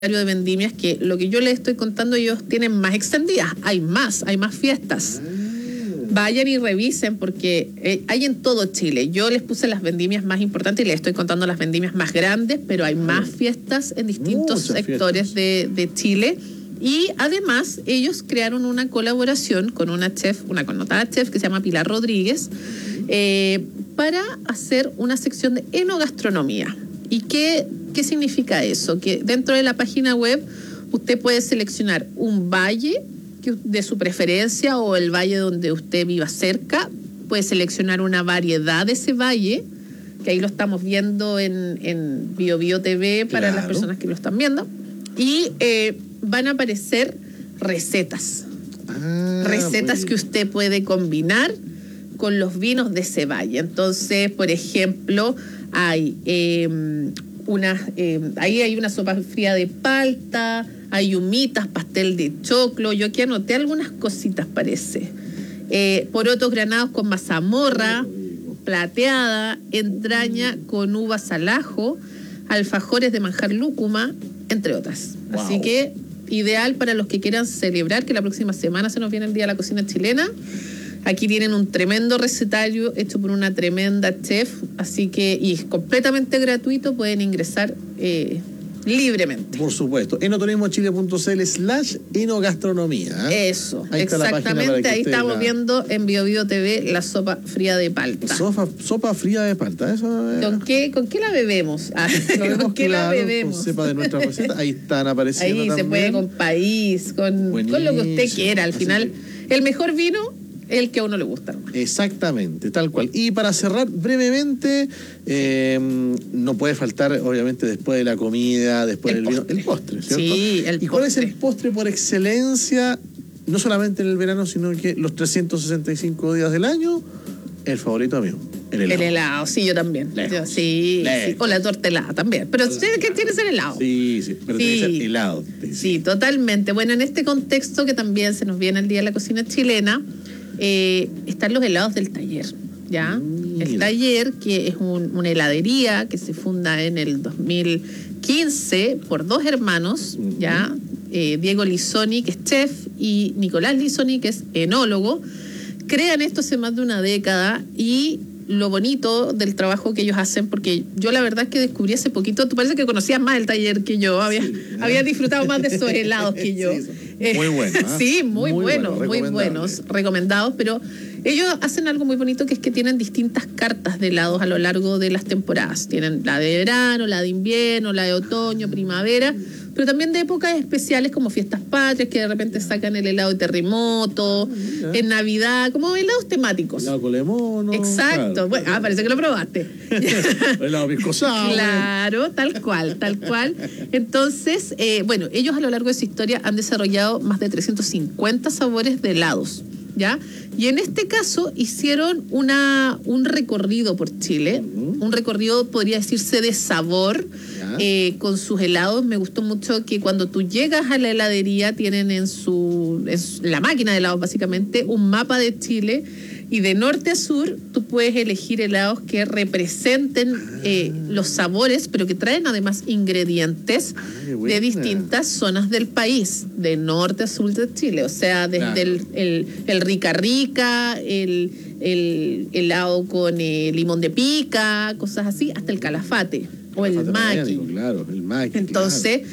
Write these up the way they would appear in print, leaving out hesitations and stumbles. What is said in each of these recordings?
de vendimias, que lo que yo les estoy contando ellos tienen más extendidas, hay más fiestas. Vayan y revisen porque hay en todo Chile. Yo les puse las vendimias más importantes y les estoy contando las vendimias más grandes, pero hay más fiestas en distintos sectores de Chile. Y además ellos crearon una colaboración con una connotada chef que se llama Pilar Rodríguez, para hacer una sección de enogastronomía. ¿Y qué significa eso? Que dentro de la página web usted puede seleccionar un valle de su preferencia o el valle donde usted viva cerca. Puede seleccionar una variedad de ese valle, que ahí lo estamos viendo en BioBio TV para las personas que lo están viendo. Y van a aparecer recetas. Recetas que usted puede combinar con los vinos de ese valle. Entonces, por ejemplo, hay ahí hay una sopa fría de palta, hay humitas, pastel de choclo. Yo aquí anoté algunas cositas, parece. Porotos granados con mazamorra plateada, entraña con uvas al ajo, alfajores de manjar lúcuma, entre otras. Wow. Así que ideal para los que quieran celebrar que la próxima semana se nos viene el Día de la Cocina Chilena. Aquí tienen un tremendo recetario hecho por una tremenda chef, así que, y es completamente gratuito, pueden ingresar libremente. Por supuesto, enoturismochile.cl/enogastronomía. Eso, ahí exactamente, ahí estamos viendo en BioBio TV la sopa fría de palta. Sopa fría de palta, eso. ¿Con qué la bebemos? ¿Con qué la bebemos? Sepa de nuestra receta, ahí están apareciendo. Ahí también. Se puede con país, con lo que usted quiera. Al final, el mejor vino, el que a uno le gusta. Exactamente, tal cual. Y para cerrar brevemente, no puede faltar, obviamente, después de la comida, después del vino, el postre, ¿cierto? Sí, el postre. ¿Y cuál es el postre por excelencia, no solamente en el verano, sino que los 365 días del año? El favorito mío, el helado. El helado, sí, yo también. Sí. O la torta helada también. Pero tiene que ser helado. Sí, pero tiene que ser helado. Sí, totalmente. Bueno, en este contexto que también se nos viene el Día de la Cocina Chilena, están los helados del taller, ¿ya? El taller, que es una heladería que se funda en el 2015 por dos hermanos, ¿ya? Diego Lissoni, que es chef, y Nicolás Lissoni, que es enólogo. Crean esto hace más de una década y lo bonito del trabajo que ellos hacen, porque yo la verdad es que descubrí hace poquito, tú parece que conocías más el taller que yo, había disfrutado más de esos helados que yo. Muy bueno. Sí, muy buenos, recomendados, pero ellos hacen algo muy bonito, que es que tienen distintas cartas de helados a lo largo de las temporadas. Tienen la de verano, la de invierno, la de otoño, primavera, pero también de épocas especiales como fiestas patrias, que de repente sacan el helado de terremoto, en Navidad, como helados temáticos. Helado con limón. Exacto. Claro. Bueno, parece que lo probaste. Helado piscosado. Claro, tal cual. Entonces, bueno, ellos a lo largo de su historia han desarrollado más de 350 sabores de helados, ¿ya? Y en este caso hicieron un recorrido por Chile, un recorrido, podría decirse, de sabor, con sus helados. Me gustó mucho que cuando tú llegas a la heladería tienen en la máquina de helados básicamente un mapa de Chile, y de norte a sur tú puedes elegir helados que representen los sabores, pero que traen además ingredientes de distintas zonas del país, de norte a sur de Chile. O sea, desde el Rica Rica, el helado con limón de pica, cosas así, hasta el Calafate o el maqui. Claro, el maqui. Entonces,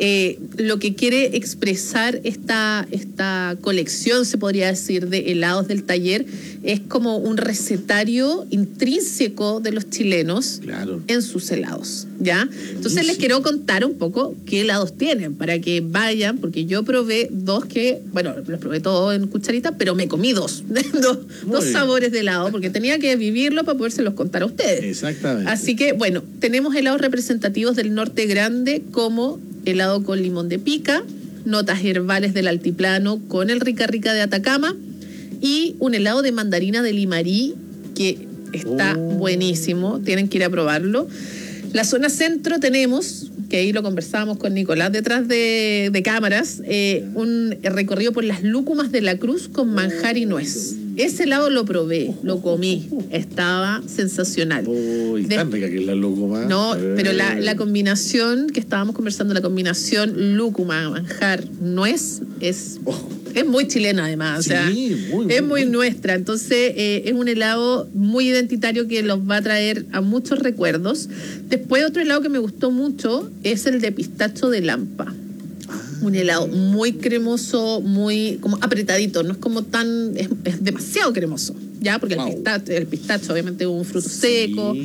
lo que quiere expresar esta colección, se podría decir, de helados del taller, es como un recetario intrínseco de los chilenos en sus helados, ¿ya? Entonces les quiero contar un poco qué helados tienen, para que vayan, porque yo probé dos que, bueno, los probé todos en cucharita, pero me comí dos sabores de helado, porque tenía que vivirlo para podérselos contar a ustedes. Exactamente. Así que, bueno, tenemos helados representativos del norte grande, como helado con limón de pica, notas herbales del altiplano con el Rica Rica de Atacama, y un helado de mandarina de Limarí, que está buenísimo, tienen que ir a probarlo. La zona centro tenemos, que ahí lo conversábamos con Nicolás detrás de cámaras, un recorrido por las lúcumas de la Cruz con manjar y nuez. ese helado lo probé, lo comí, estaba sensacional. Uy, tan rica que es la lúcuma. No, pero la combinación que estábamos conversando, la combinación lúcuma, manjar, nuez, es muy chilena además, o sea, es muy nuestra. Entonces es un helado muy identitario que los va a traer a muchos recuerdos. Después otro helado que me gustó mucho es el de pistacho de Lampa. Un helado muy cremoso, muy como apretadito, no es como tan, es demasiado cremoso, ¿ya? Porque el pistacho obviamente es un fruto seco.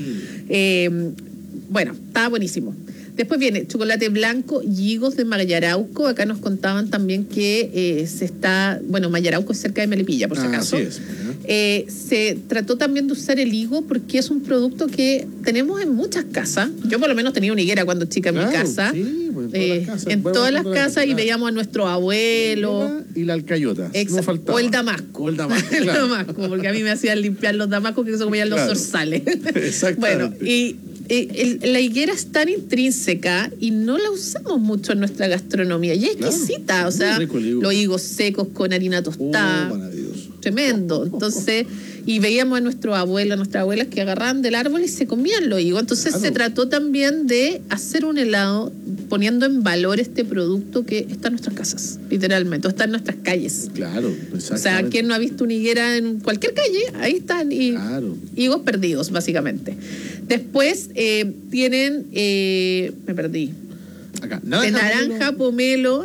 Bueno, estaba buenísimo. Después viene chocolate blanco y higos de Mayarauco. Acá nos contaban también que Mayarauco es cerca de Melipilla, por si acaso. Así es. Se trató también de usar el higo porque es un producto que tenemos en muchas casas. Yo por lo menos tenía una higuera cuando chica en mi casa. Sí, pues en todas las casas y veíamos a nuestro abuelo. Y la alcayota. No faltaba. O el damasco. O el damasco, el claro. damasco, porque a mí me hacían limpiar los damascos que se comían los zorzales. Exactamente. Bueno, la higuera es tan intrínseca y no la usamos mucho en nuestra gastronomía. Y es exquisita, o sea, los higos secos con harina tostada. Maravilloso. Tremendo. Entonces, y veíamos a nuestros abuelos, a nuestras abuelas que agarraban del árbol y se comían los higos. Entonces se trató también de hacer un helado poniendo en valor este producto que está en nuestras casas, literalmente, o está en nuestras calles. Claro, exactamente. O sea, ¿quién no ha visto una higuera en cualquier calle? Ahí están, higos perdidos, básicamente. Después tienen, me perdí. Acá. Naranja pomelo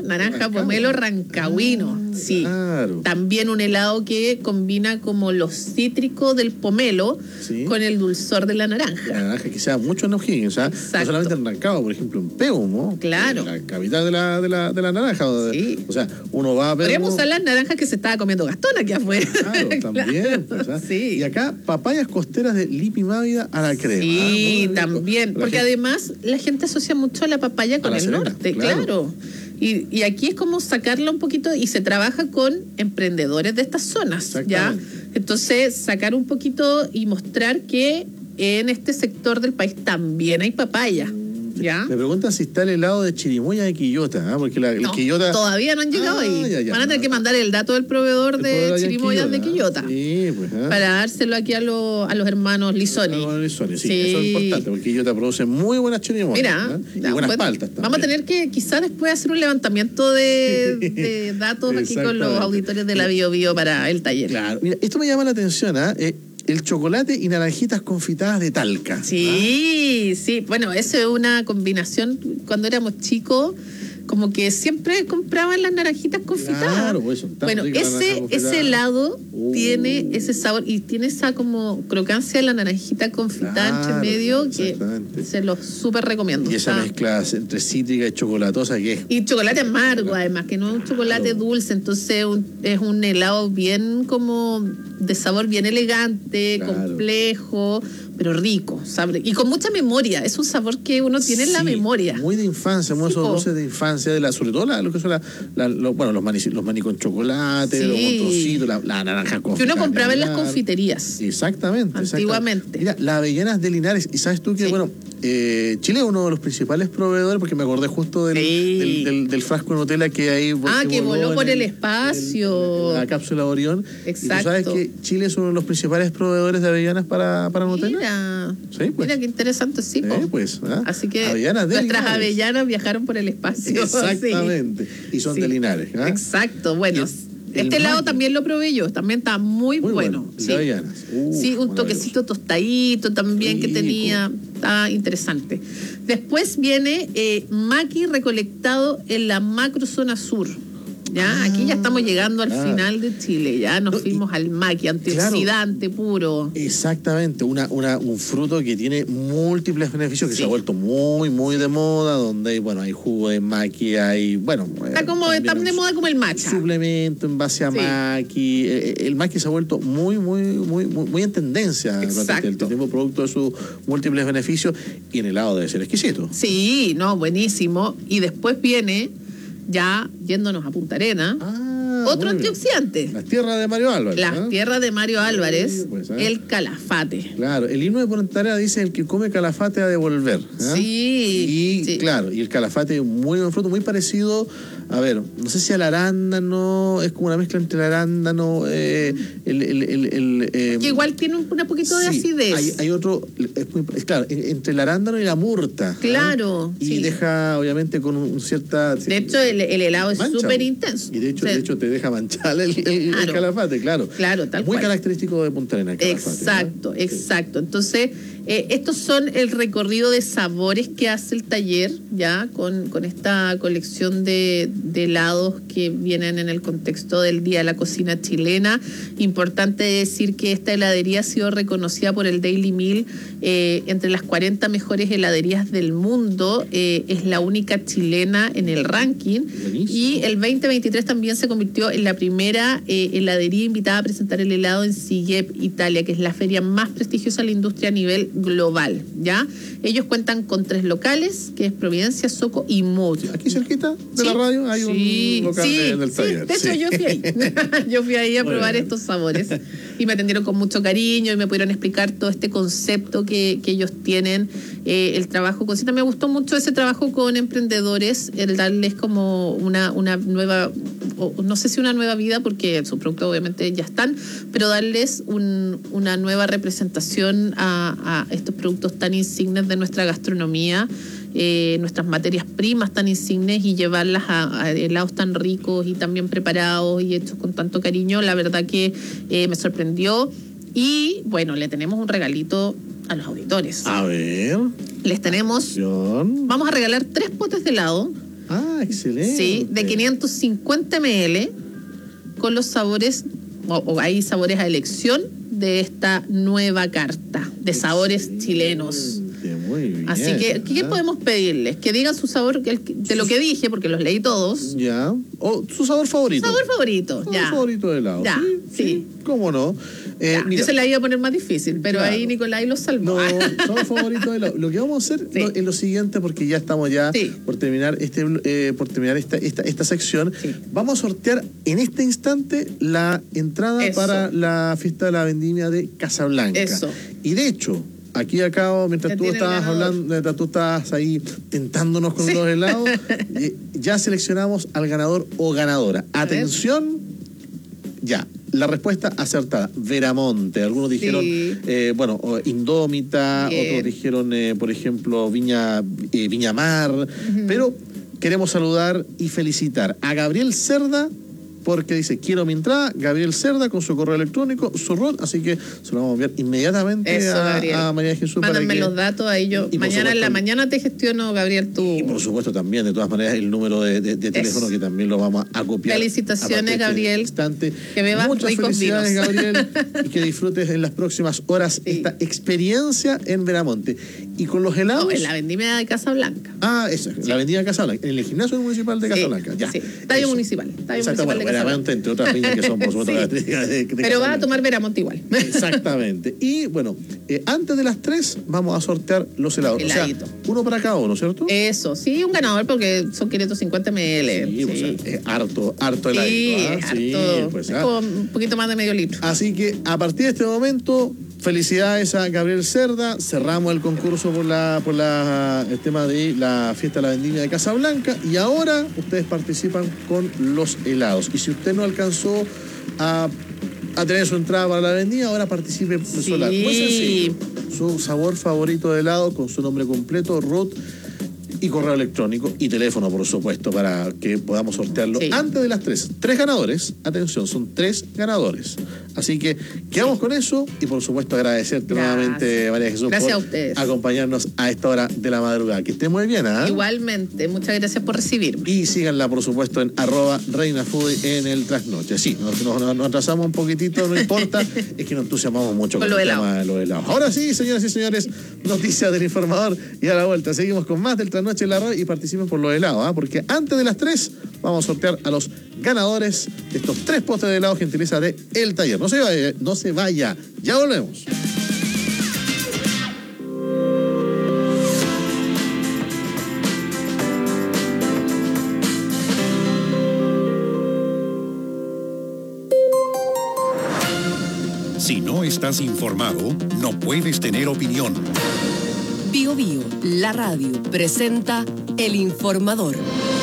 rancagüino. Sí. Claro. También un helado que combina como los cítricos del pomelo con el dulzor de la naranja. La naranja que sea mucho en O'Higgins, o sea, no solamente en Rancagua, por ejemplo, en Peumo. Claro. La capital de la naranja. Sí. O sea, uno va a Peumo. Podríamos usar las naranjas que se estaba comiendo Gastón aquí afuera. Claro, también. Pues, sí. Y acá, papayas costeras de Lipi Mávida a la crema. Sí, también. Porque además la gente asocia mucho a la papaya con el norte, claro. Y aquí es como sacarla un poquito y se trabaja con emprendedores de estas zonas, ¿ya? Entonces, sacar un poquito y mostrar que en este sector del país también hay papaya, ¿ya? Me preguntan si está el helado de chirimoya de Quillota, porque el Quillota... todavía no han llegado ahí. Van a tener que mandar el dato del proveedor de chirimoyas de Quillota. Sí, pues, para dárselo aquí a los hermanos Lizoni. Sí, eso es importante, porque Quillota produce muy buenas chirimoyas. Mira, y buenas paltas también. Vamos a tener que quizás después hacer un levantamiento de datos aquí con los auditores de la Bio Bio para el taller. Claro, mira, esto me llama la atención, el chocolate y naranjitas confitadas de Talca. Sí. Bueno, eso es una combinación. Cuando éramos chicos, como que siempre compraban las naranjitas confitadas. Claro, pues bueno, ese helado tiene ese sabor y tiene esa como crocancia de la naranjita confitada entre medio que se los súper recomiendo. Y esa mezcla entre cítrica y chocolatosa que es... Y chocolate amargo, además, que no es un chocolate dulce, entonces es un helado bien como de sabor bien elegante, complejo, pero rico, ¿sabes? Y con mucha memoria. Es un sabor que uno tiene en la memoria. Muy de infancia, muy esos dulces de infancia, sobre todo lo que son los maní con chocolate, los montoncitos, la naranja confitada. Que uno compraba en las confiterías. Exactamente. Antiguamente. Mira, las avellanas de Linares. Y sabes tú que, Chile es uno de los principales proveedores, porque me acordé justo del frasco de Nutella que hay. Que voló por el espacio. La cápsula Orión. Exacto. ¿Y tú sabes que Chile es uno de los principales proveedores de avellanas para Nutella? Mira qué interesante, Así que nuestras avellanas viajaron por el espacio. Exactamente. Y son de Linares. Exacto. Bueno, este helado también lo probé yo. También está muy bueno. Sí, avellanas. Un toquecito tostadito también que tenía. Está interesante. Después viene maqui recolectado en la macrozona sur. Ya, aquí ya estamos llegando al final de Chile, ya nos fuimos al maqui, antioxidante puro. Exactamente, un fruto que tiene múltiples beneficios, que se ha vuelto muy, muy de moda, donde hay jugo de maqui, está tan de moda como el matcha. Suplemento en base a maqui. El maqui se ha vuelto muy, muy, muy, muy en tendencia durante el tiempo, producto de sus múltiples beneficios, y en helado debe ser exquisito. Sí, buenísimo. Y después viene, ya yéndonos a Punta Arenas, otro antioxidante. Las tierras de Mario Álvarez. Las tierras de Mario Álvarez, pues, el calafate. Claro, el himno de Punta Arenas dice: el que come calafate ha de volver. Sí. Y claro, y el calafate es muy buen fruto, muy parecido, a ver, no sé si al arándano, es como una mezcla entre el arándano, que igual tiene un poquito de acidez. Hay otro, claro, entre el arándano y la murta. Claro. Y deja, obviamente, con un cierta... De hecho, el helado es súper intenso. Y de hecho te deja manchar el calafate, claro. Claro, tal muy cual. Característico de Punta Arenas el calafate. Exacto. Entonces, estos son el recorrido de sabores que hace el taller, ya, con esta colección de helados que vienen en el contexto del Día de la Cocina Chilena. Importante decir que esta heladería ha sido reconocida por el Daily Mail entre las 40 mejores heladerías del mundo. Es la única chilena en el ranking. Buenísimo. Y el 2023 también se convirtió en la primera heladería invitada a presentar el helado en Siget, Italia, que es la feria más prestigiosa de la industria a nivel global, ¿ya? Ellos cuentan con 3 locales, que es Providencia, Soco y Moyo. Aquí cerquita de la radio hay un local del taller. De hecho, yo fui ahí. Yo fui ahí a probar estos sabores y me atendieron con mucho cariño y me pudieron explicar todo este concepto que ellos tienen, el trabajo con... Me gustó mucho ese trabajo con emprendedores, el darles como una nueva, no sé si una nueva vida, porque sus productos obviamente ya están, pero darles una nueva representación a estos productos tan insignes de nuestra gastronomía, nuestras materias primas tan insignes, y llevarlas a helados tan ricos y tan bien preparados y hechos con tanto cariño. La verdad que me sorprendió. Y bueno, le tenemos un regalito a los auditores. A ver. Les tenemos... Vamos a regalar 3 potes de helado. Ah, excelente. Sí, de 550 ml con los sabores, o hay sabores a elección de esta nueva carta de sabores chilenos. Muy bien. Así que, ¿qué podemos pedirles? Que digan su sabor de lo que dije, porque los leí todos. Ya. O su sabor favorito. Sabor favorito, ya. Sabor favorito de helado. Ya, sí. ¿Cómo no? Mira, yo se la iba a poner más difícil, pero claro, ahí Nicolás lo salvó. No, sabor favorito de helado. Lo que vamos a hacer es lo siguiente, porque ya estamos por terminar esta sección. Sí. Vamos a sortear en este instante la entrada para la fiesta de la vendimia de Casablanca. Eso. Y de hecho, aquí acabo, mientras tú estabas hablando, mientras tú estabas ahí tentándonos con los helados, ya seleccionamos al ganador o ganadora. Atención, ya. La respuesta acertada, Veramonte. Algunos dijeron, Indómita, otros dijeron, por ejemplo, Viña Mar. Pero queremos saludar y felicitar a Gabriel Cerda, porque dice: quiero mi entrada. Gabriel Cerda, con su correo electrónico, su ROT, así que se lo vamos a enviar inmediatamente a María Jesús. Mándame los datos, ahí yo mañana en la mañana te gestiono, Gabriel, tú. Y por supuesto también, de todas maneras, el número de teléfono, que también lo vamos a copiar. Felicitaciones, Gabriel. Instante. Que bebas muchas ricos felicidades, vinos. Gabriel, y que disfrutes en las próximas horas esta experiencia en Veramonte. Y con los helados... No, en la vendimia de Casablanca. Ah, eso, la vendimia de Casablanca, en el gimnasio municipal de Casablanca. Ya. Sí, estadio municipal. Veramonte, entre otras viñas que son, por supuesto, características de pero vas a tomar Veramonte igual. Exactamente. Y bueno, antes de las 3 vamos a sortear los helados. Heladito. O sea, uno para cada uno, ¿cierto? Eso, sí, un ganador, porque son 550 ml. Sí, pues, harto heladito. Sí, harto. Pues, es como un poquito más de medio litro. Así que a partir de este momento, felicidades a Gabriel Cerda. Cerramos el concurso por el tema de la fiesta de la vendimia de Casablanca, y ahora ustedes participan con los helados. Y si usted no alcanzó a tener su entrada para la vendimia, ahora participe sola. Muy sencillo. Su sabor favorito de helado con su nombre completo, ROT, y correo electrónico y teléfono, por supuesto, para que podamos sortearlo antes de las 3. 3 ganadores, atención, son 3 ganadores. Así que quedamos con eso, y por supuesto agradecerte nuevamente, María Jesús, por a ustedes, acompañarnos a esta hora de la madrugada. Que esté muy bien, ¿eh? Igualmente, muchas gracias por recibirme. Y síganla, por supuesto, en @ReinaFoodie en el trasnoche. Sí, nos atrasamos un poquitito, no importa, es que nos entusiasmamos mucho con el tema de los helados. Ahora sí, señoras y señores, noticias del informador, y a la vuelta seguimos con más del trasnoche en la radio, y participen por los helados, porque antes de las 3 vamos a sortear a los ganadores de estos 3 postres de helado, gentileza de El Taller. No se vaya, ya volvemos. Si no estás informado, no puedes tener opinión. Bio Bio, la radio, presenta El Informador.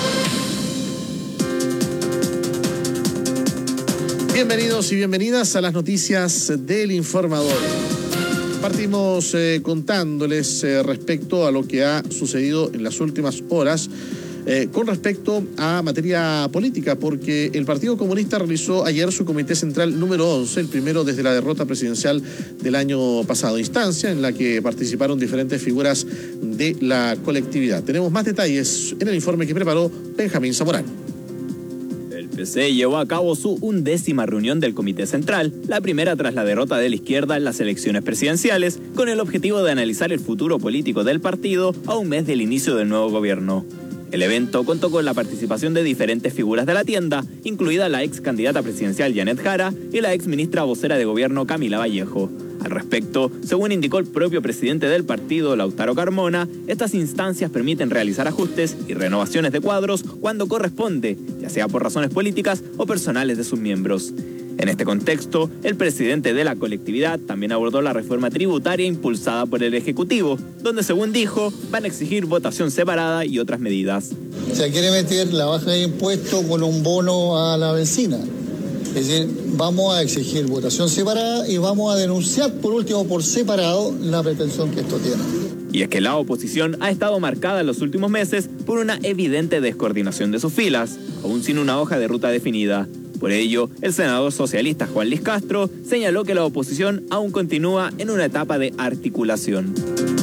Bienvenidos y bienvenidas a las noticias del Informador. Partimos contándoles respecto a lo que ha sucedido en las últimas horas con respecto a materia política, porque el Partido Comunista realizó ayer su Comité Central número 11, el primero desde la derrota presidencial del año pasado, instancia en la que participaron diferentes figuras de la colectividad. Tenemos más detalles en el informe que preparó Benjamín Zamorano. El PC llevó a cabo su 11ª reunión del Comité Central, la primera tras la derrota de la izquierda en las elecciones presidenciales, con el objetivo de analizar el futuro político del partido a un mes del inicio del nuevo gobierno. El evento contó con la participación de diferentes figuras de la tienda, incluida la ex candidata presidencial Janet Jara y la ex ministra vocera de gobierno Camila Vallejo. Al respecto, según indicó el propio presidente del partido, Lautaro Carmona, estas instancias permiten realizar ajustes y renovaciones de cuadros cuando corresponde, ya sea por razones políticas o personales de sus miembros. En este contexto, el presidente de la colectividad también abordó la reforma tributaria impulsada por el Ejecutivo, donde, según dijo, van a exigir votación separada y otras medidas. Se quiere meter la baja de impuestos con un bono a la benzina. Es decir, vamos a exigir votación separada y vamos a denunciar por último por separado la pretensión que esto tiene. Y es que la oposición ha estado marcada en los últimos meses por una evidente descoordinación de sus filas, aún sin una hoja de ruta definida. Por ello, el senador socialista Juan Luis Castro señaló que la oposición aún continúa en una etapa de articulación.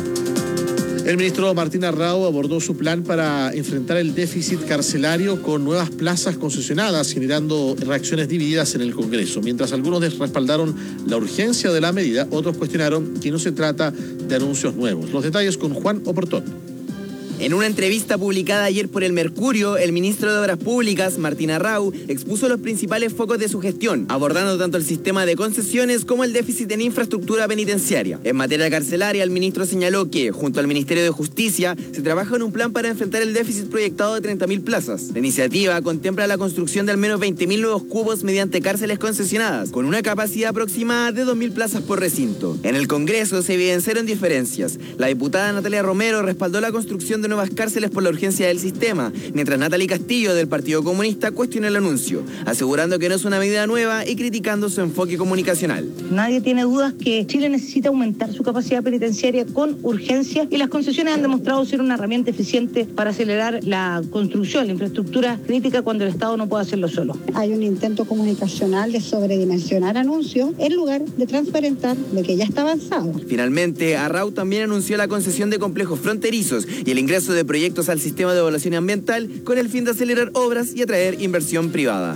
El ministro Martín Arrau abordó su plan para enfrentar el déficit carcelario con nuevas plazas concesionadas, generando reacciones divididas en el Congreso. Mientras algunos respaldaron la urgencia de la medida, otros cuestionaron que no se trata de anuncios nuevos. Los detalles con Juan Oportón. En una entrevista publicada ayer por El Mercurio, el ministro de Obras Públicas, Martín Arrau, expuso los principales focos de su gestión, abordando tanto el sistema de concesiones como el déficit en infraestructura penitenciaria. En materia carcelaria, el ministro señaló que, junto al Ministerio de Justicia, se trabaja en un plan para enfrentar el déficit proyectado de 30.000 plazas. La iniciativa contempla la construcción de al menos 20.000 nuevos cubos mediante cárceles concesionadas, con una capacidad aproximada de 2.000 plazas por recinto. En el Congreso se evidenciaron diferencias. La diputada Natalia Romero respaldó la construcción de nuevas cárceles por la urgencia del sistema, mientras Natalie Castillo del Partido Comunista cuestionó el anuncio, asegurando que no es una medida nueva y criticando su enfoque comunicacional. Nadie tiene dudas que Chile necesita aumentar su capacidad penitenciaria con urgencia y las concesiones han demostrado ser una herramienta eficiente para acelerar la construcción, la infraestructura crítica cuando el Estado no puede hacerlo solo. Hay un intento comunicacional de sobredimensionar anuncios en lugar de transparentar lo que ya está avanzado. Finalmente, Arrau también anunció la concesión de complejos fronterizos y el ingreso de proyectos al sistema de evaluación ambiental con el fin de acelerar obras y atraer inversión privada.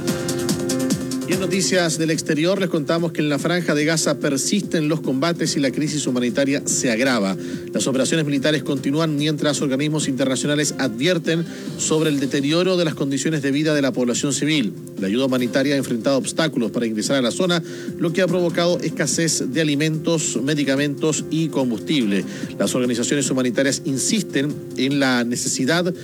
Y en noticias del exterior les contamos que en la Franja de Gaza persisten los combates y la crisis humanitaria se agrava. Las operaciones militares continúan mientras organismos internacionales advierten sobre el deterioro de las condiciones de vida de la población civil. La ayuda humanitaria ha enfrentado obstáculos para ingresar a la zona, lo que ha provocado escasez de alimentos, medicamentos y combustible. Las organizaciones humanitarias insisten en la necesidad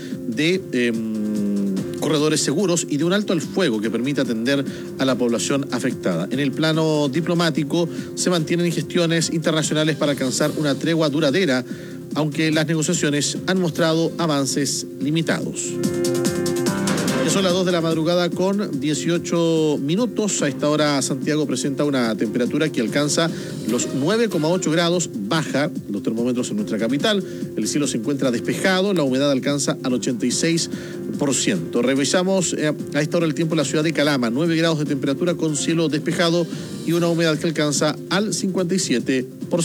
de corredores seguros y de un alto al fuego que permita atender a la población afectada. En el plano diplomático se mantienen gestiones internacionales para alcanzar una tregua duradera, aunque las negociaciones han mostrado avances limitados. Ya son las 2 de la madrugada con 18 minutos. A esta hora Santiago presenta una temperatura que alcanza los 9,8 grados, baja los termómetros en nuestra capital. El cielo se encuentra despejado, la humedad alcanza al 86%. Revisamos a esta hora el tiempo en la ciudad de Calama, 9 grados de temperatura con cielo despejado y una humedad que alcanza al 57%.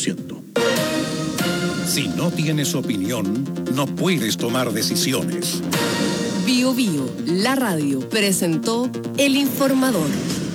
Si no tienes opinión, no puedes tomar decisiones. Bio Bio, la radio, presentó El Informador.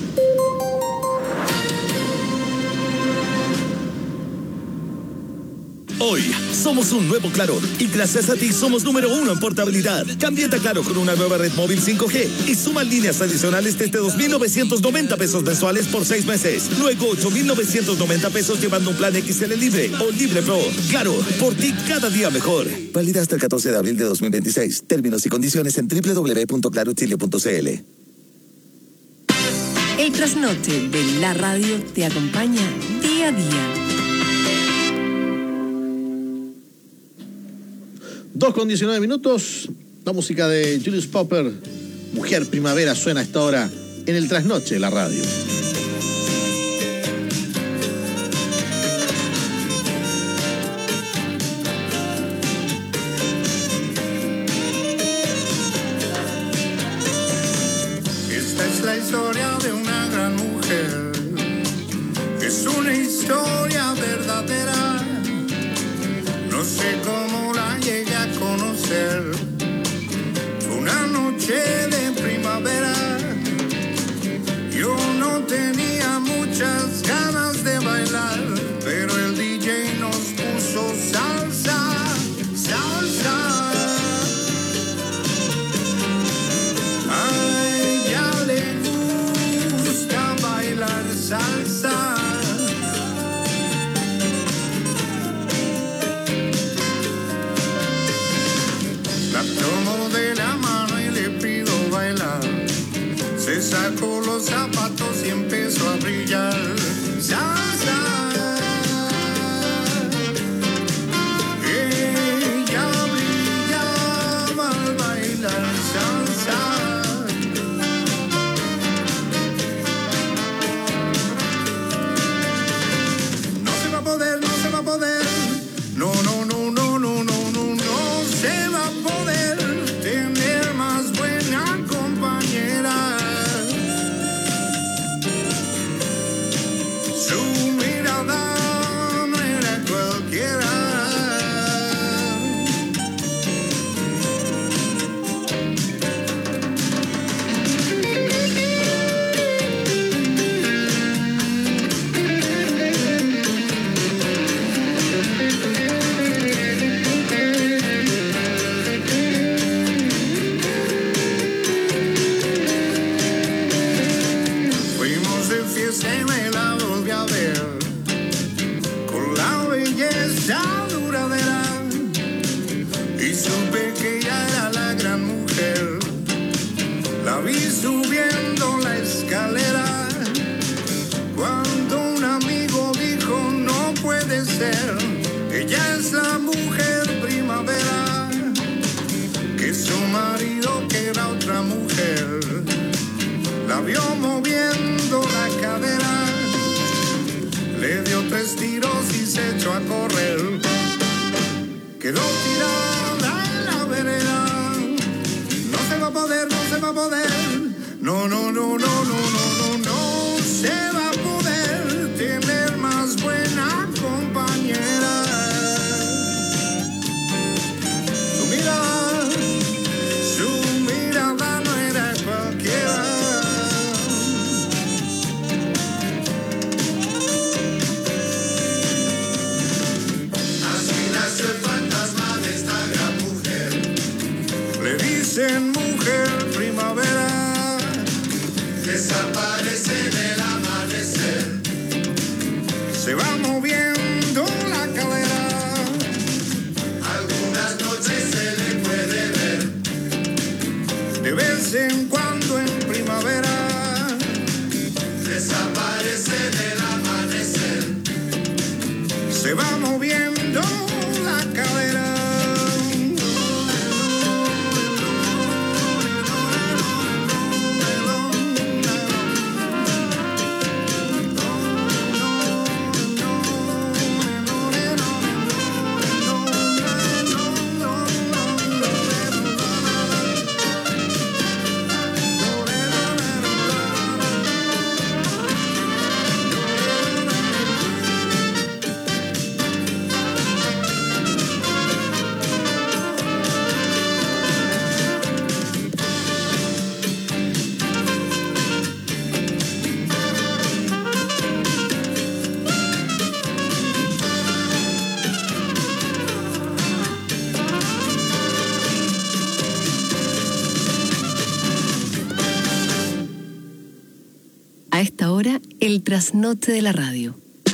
Hoy somos un nuevo Claro y gracias a ti somos número 1 en portabilidad. Cámbiate a Claro con una nueva red móvil 5G y suma líneas adicionales desde 2.990 pesos mensuales por 6 meses. Luego 8.990 pesos llevando un plan XL Libre o Libre Pro. Claro, por ti cada día mejor. Válida hasta el 14 de abril de 2026. Términos y condiciones en www.clarochile.cl. El trasnoche de la radio te acompaña día a día. 2:19 minutos. La música de Julius Popper, Mujer Primavera, suena a esta hora en el trasnoche de la radio. Esta es la historia de una gran mujer. Es una historia verdadera. No sé cómo la llegué a conocer. Fue una noche de primavera. Yo no tenía muchas ganas de bailar, pero el DJ nos puso salsa, salsa. A ella le gusta bailar salsa. La tomo de la mano y le pido bailar. Se sacó los zapatos y empezó a brillar. Salsa. Ella brillaba al bailar salsa. No se va a poder, no se va a poder. No, no, no, no, no, no, no, no se va a poder tener más buena compañera. Su mirada no era cualquiera. Fuimos de fiesta y me la volví a ver, con la belleza duradera, y supe que ella era la gran mujer. La vi subiendo la escalera, cuando un amigo dijo no puede ser, ella es la mujer primavera, que su marido que era otra mujer, la vio moviendo la cadera, le dio 3 tiros y se echó a correr. Quedó tirada en la vereda. No se va a poder, no se va a poder. No, no, no, no, no, no, no, no se va a poder tener más buena compañera. Su mirada no era cualquiera. Le dicen mujer primavera, desaparece del amanecer, se va moviendo la cadera, algunas noches se le puede ver, de vez en cuando en primavera, desaparece del amanecer, se va moviendo la cadera. A esta hora, el trasnoche de la radio.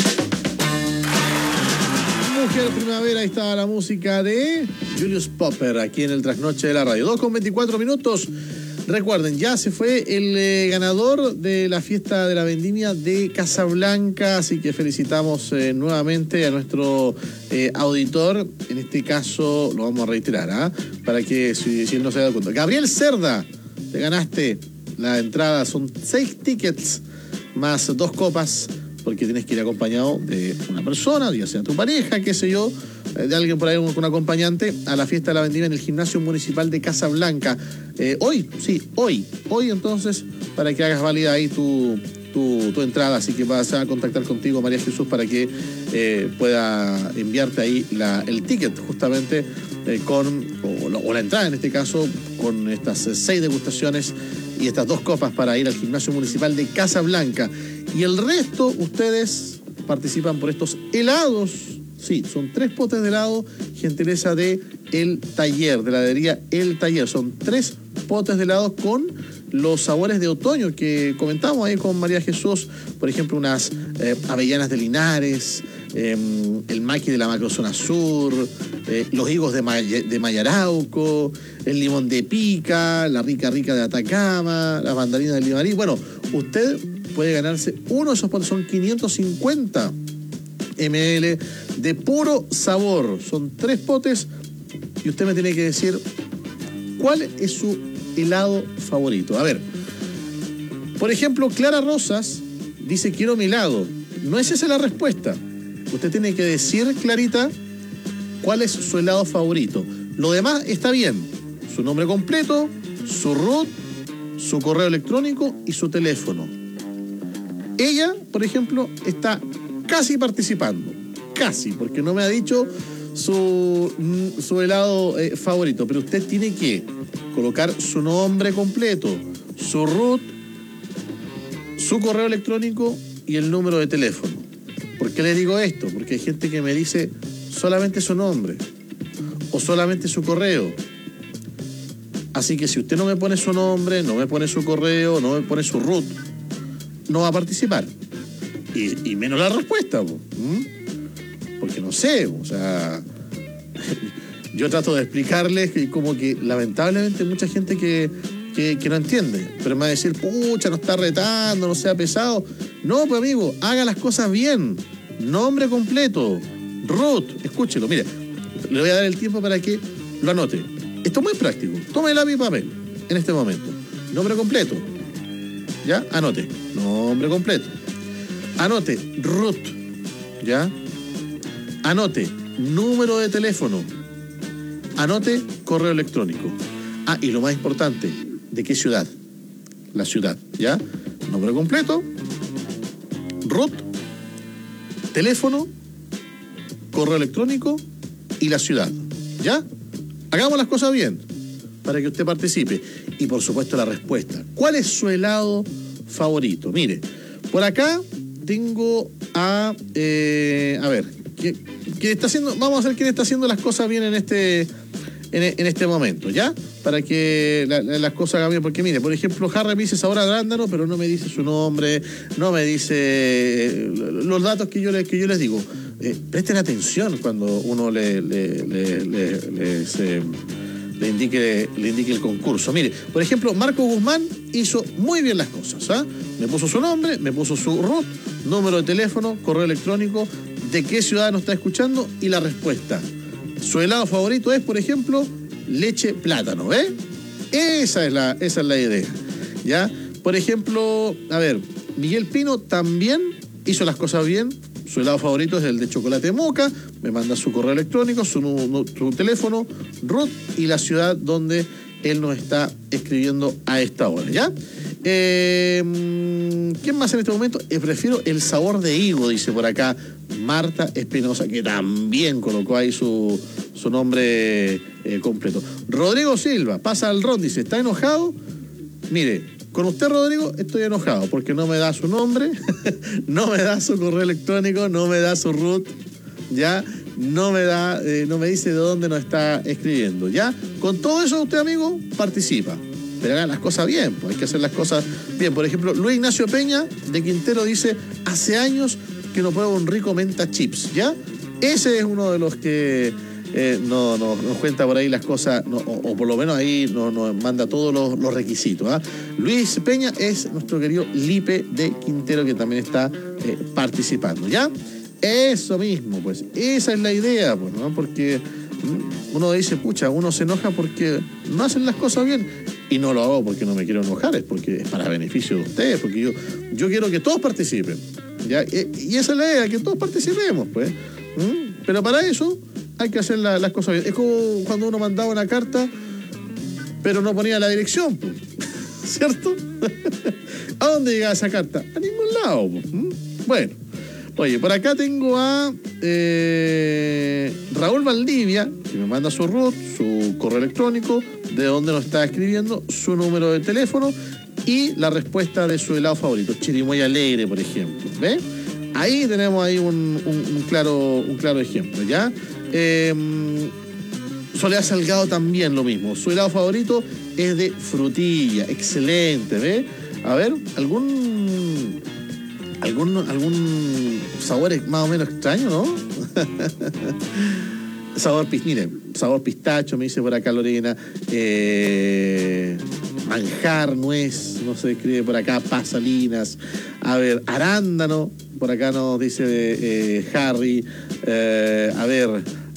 Mujer Primavera, ahí estaba la música de Julius Popper aquí en el trasnoche de la radio. 2:24 minutos. Recuerden, ya se fue el ganador de la fiesta de la vendimia de Casablanca, así que felicitamos nuevamente a nuestro auditor. En este caso lo vamos a reiterar, para que si él no se ha dado cuenta. Gabriel Cerda, te ganaste la entrada, son 6 tickets más 2 copas, porque tienes que ir acompañado de una persona, ya sea tu pareja, qué sé yo, de alguien por ahí, un acompañante, a la fiesta de la vendimia en el Gimnasio Municipal de Casablanca. Hoy entonces, para que hagas válida ahí tu entrada, así que vas a contactar contigo, María Jesús, para que pueda enviarte ahí el ticket, justamente, o la entrada en este caso, con estas 6 degustaciones y estas 2 copas para ir al Gimnasio Municipal de Casablanca. Y el resto, ustedes participan por estos helados. Sí, son 3 potes de helado, gentileza de El Taller, de la heladería El Taller. Son 3 potes de helado con los sabores de otoño que comentamos ahí con María Jesús. Por ejemplo, unas avellanas de Linares, el maqui de la macrozona sur, los higos de Mayarauco, el limón de Pica, la rica de Atacama, las mandarinas de Limarí. Bueno, usted puede ganarse uno de esos potes, son 550 ml de puro sabor. Son 3 potes y usted me tiene que decir cuál es su helado favorito. A ver, por ejemplo, Clara Rosas dice quiero mi helado. No es esa la respuesta. Usted tiene que decir, Clarita, cuál es su helado favorito. Lo demás está bien. Su nombre completo, su root, su correo electrónico y su teléfono. Ella, por ejemplo, está casi participando. Casi, porque no me ha dicho su helado favorito. Pero usted tiene que colocar su nombre completo, su root, su correo electrónico y el número de teléfono. ¿Por qué le digo esto? Porque hay gente que me dice solamente su nombre o solamente su correo. Así que si usted no me pone su nombre, no me pone su correo, no me pone su root, no va a participar. Y menos la respuesta. Porque no sé, o sea, yo trato de explicarles que como que lamentablemente hay mucha gente que no entiende, pero me va a decir, pucha, no está retando, no sea pesado. No, pues amigo, haga las cosas bien. Nombre completo, root, escúchelo, mire, le voy a dar el tiempo para que lo anote. Esto es muy práctico. Tome lápiz y papel en este momento. Nombre completo, ¿ya? Anote, nombre completo. Anote, root, ¿ya? Anote, número de teléfono. Anote, correo electrónico. Y lo más importante, ¿de qué ciudad? La ciudad, ¿ya? Nombre completo, root, teléfono, correo electrónico y la ciudad, ¿ya? Hagamos las cosas bien para que usted participe. Y por supuesto la respuesta. ¿Cuál es su helado favorito? Mire, por acá tengo a ver, ¿quién está haciendo? Vamos a ver quién está haciendo las cosas bien en este momento, ¿ya? Para que las cosas hagan bien, porque mire, por ejemplo, Harry me dice sabor a arándano, pero no me dice su nombre, no me dice los datos que yo les digo. Presten atención cuando uno le indique el concurso. Mire, por ejemplo, Marco Guzmán hizo muy bien las cosas, ¿ah? Me puso su nombre, me puso su root, número de teléfono, correo electrónico, de qué ciudad nos está escuchando y la respuesta. Su helado favorito es, por ejemplo, leche plátano, ¿eh? Esa es la idea, ¿ya? Por ejemplo, a ver, Miguel Pino también hizo las cosas bien. Su helado favorito es el de chocolate moca. Me manda su correo electrónico, su teléfono, root y la ciudad donde él nos está escribiendo a esta hora, ¿ya? ¿Quién más en este momento? Prefiero el sabor de higo, dice por acá Marta Espinosa, que también colocó ahí su nombre completo. Rodrigo Silva, pasa al ron, dice, ¿está enojado? Mire, con usted, Rodrigo, estoy enojado porque no me da su nombre, no me da su correo electrónico, no me da su root, ¿ya? No me dice de dónde nos está escribiendo, ¿ya? Con todo eso, usted, amigo, participa. Pero hagan las cosas bien, pues hay que hacer las cosas bien. Por ejemplo, Luis Ignacio Peña de Quintero dice, hace años que no pruebo un rico menta chips, ¿ya? Ese es uno de los que nos cuenta por ahí las cosas, o por lo menos ahí nos manda todos los requisitos. ¿Ah? Luis Peña es nuestro querido Lipe de Quintero, que también está participando, ¿ya? Eso mismo, pues, esa es la idea, pues, ¿no? Porque uno dice, pucha, uno se enoja porque no hacen las cosas bien, y no lo hago porque no me quiero enojar, es porque es para beneficio de ustedes, porque yo quiero que todos participen, ¿ya? Y esa es la idea, que todos participemos, pues. Pero para eso hay que hacer las cosas bien. Es como cuando uno mandaba una carta, pero no ponía la dirección, pues. ¿Cierto? ¿A dónde llegaba esa carta? A ningún lado, pues. Bueno. Oye, por acá tengo a Raúl Valdivia, que me manda su RUT, su correo electrónico, de dónde nos está escribiendo, su número de teléfono y la respuesta de su helado favorito, Chirimoya Alegre, por ejemplo. ¿Ve? Ahí tenemos ahí un claro ejemplo, ¿ya? Soledad Salgado también lo mismo. Su helado favorito es de frutilla, excelente, ¿ve? A ver, algún sabor más o menos extraño, ¿no? Sabor pistacho, me dice por acá Lorena. Manjar, nuez, no se escribe por acá, pasalinas. A ver, arándano, por acá nos dice Harry. A ver,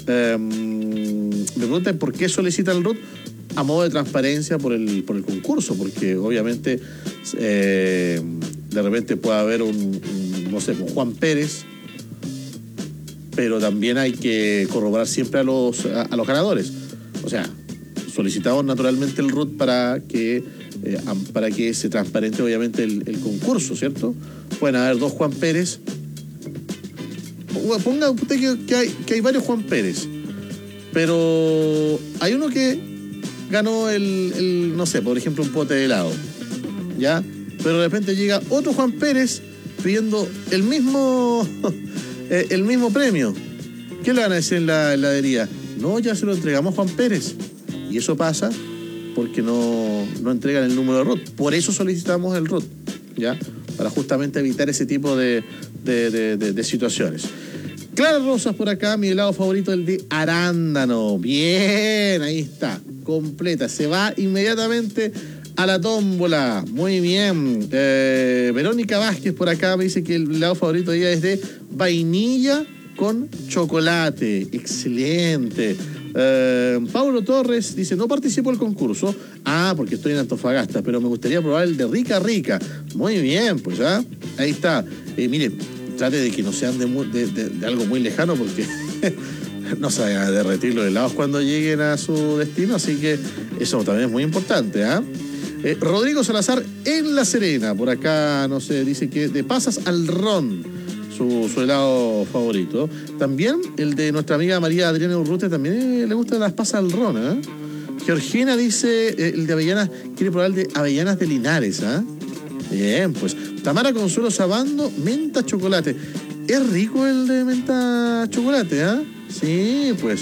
me preguntan por qué solicitan el RUT. A modo de transparencia por el concurso, porque obviamente de repente puede haber no sé, Juan Pérez, pero también hay que corroborar siempre a los ganadores. O sea, solicitamos naturalmente el RUT para que se transparente obviamente el concurso, ¿cierto? Pueden haber 2 Juan Pérez. Ponga usted que hay varios Juan Pérez, pero hay uno que ganó no sé, por ejemplo, un pote de helado, ¿ya? Pero de repente llega otro Juan Pérez pidiendo el mismo premio. ¿Qué le van a decir en la heladería? No, ya se lo entregamos a Juan Pérez. Y eso pasa porque no entregan el número de RUT. Por eso solicitamos el RUT, ¿ya? Para justamente evitar ese tipo de situaciones. Clara Rosas por acá, mi helado favorito, el de arándano. Bien, ahí está, completa. Se va inmediatamente a la tómbola. Muy bien. Verónica Vázquez por acá me dice que el helado favorito de ella es de vainilla con chocolate. Excelente. Paulo Torres dice, no participo del concurso. Porque estoy en Antofagasta, pero me gustaría probar el de Rica Rica. Muy bien, pues ya, ahí está. Mire, trate de que no sean de algo muy lejano, porque no se vayan a derretir los helados cuando lleguen a su destino, así que eso también es muy importante, ¿ah? Rodrigo Salazar en La Serena, por acá, no sé, dice que de pasas al ron, su helado favorito. También el de nuestra amiga María Adriana Urrutia, también le gustan las pasas al ron, ¿eh? Georgina dice, el de avellanas, quiere probar el de avellanas de Linares, ¿ah? Bien, pues. Tamara Consuelo Sabando, menta chocolate. Es rico el de menta chocolate, ¿ah? Sí, pues.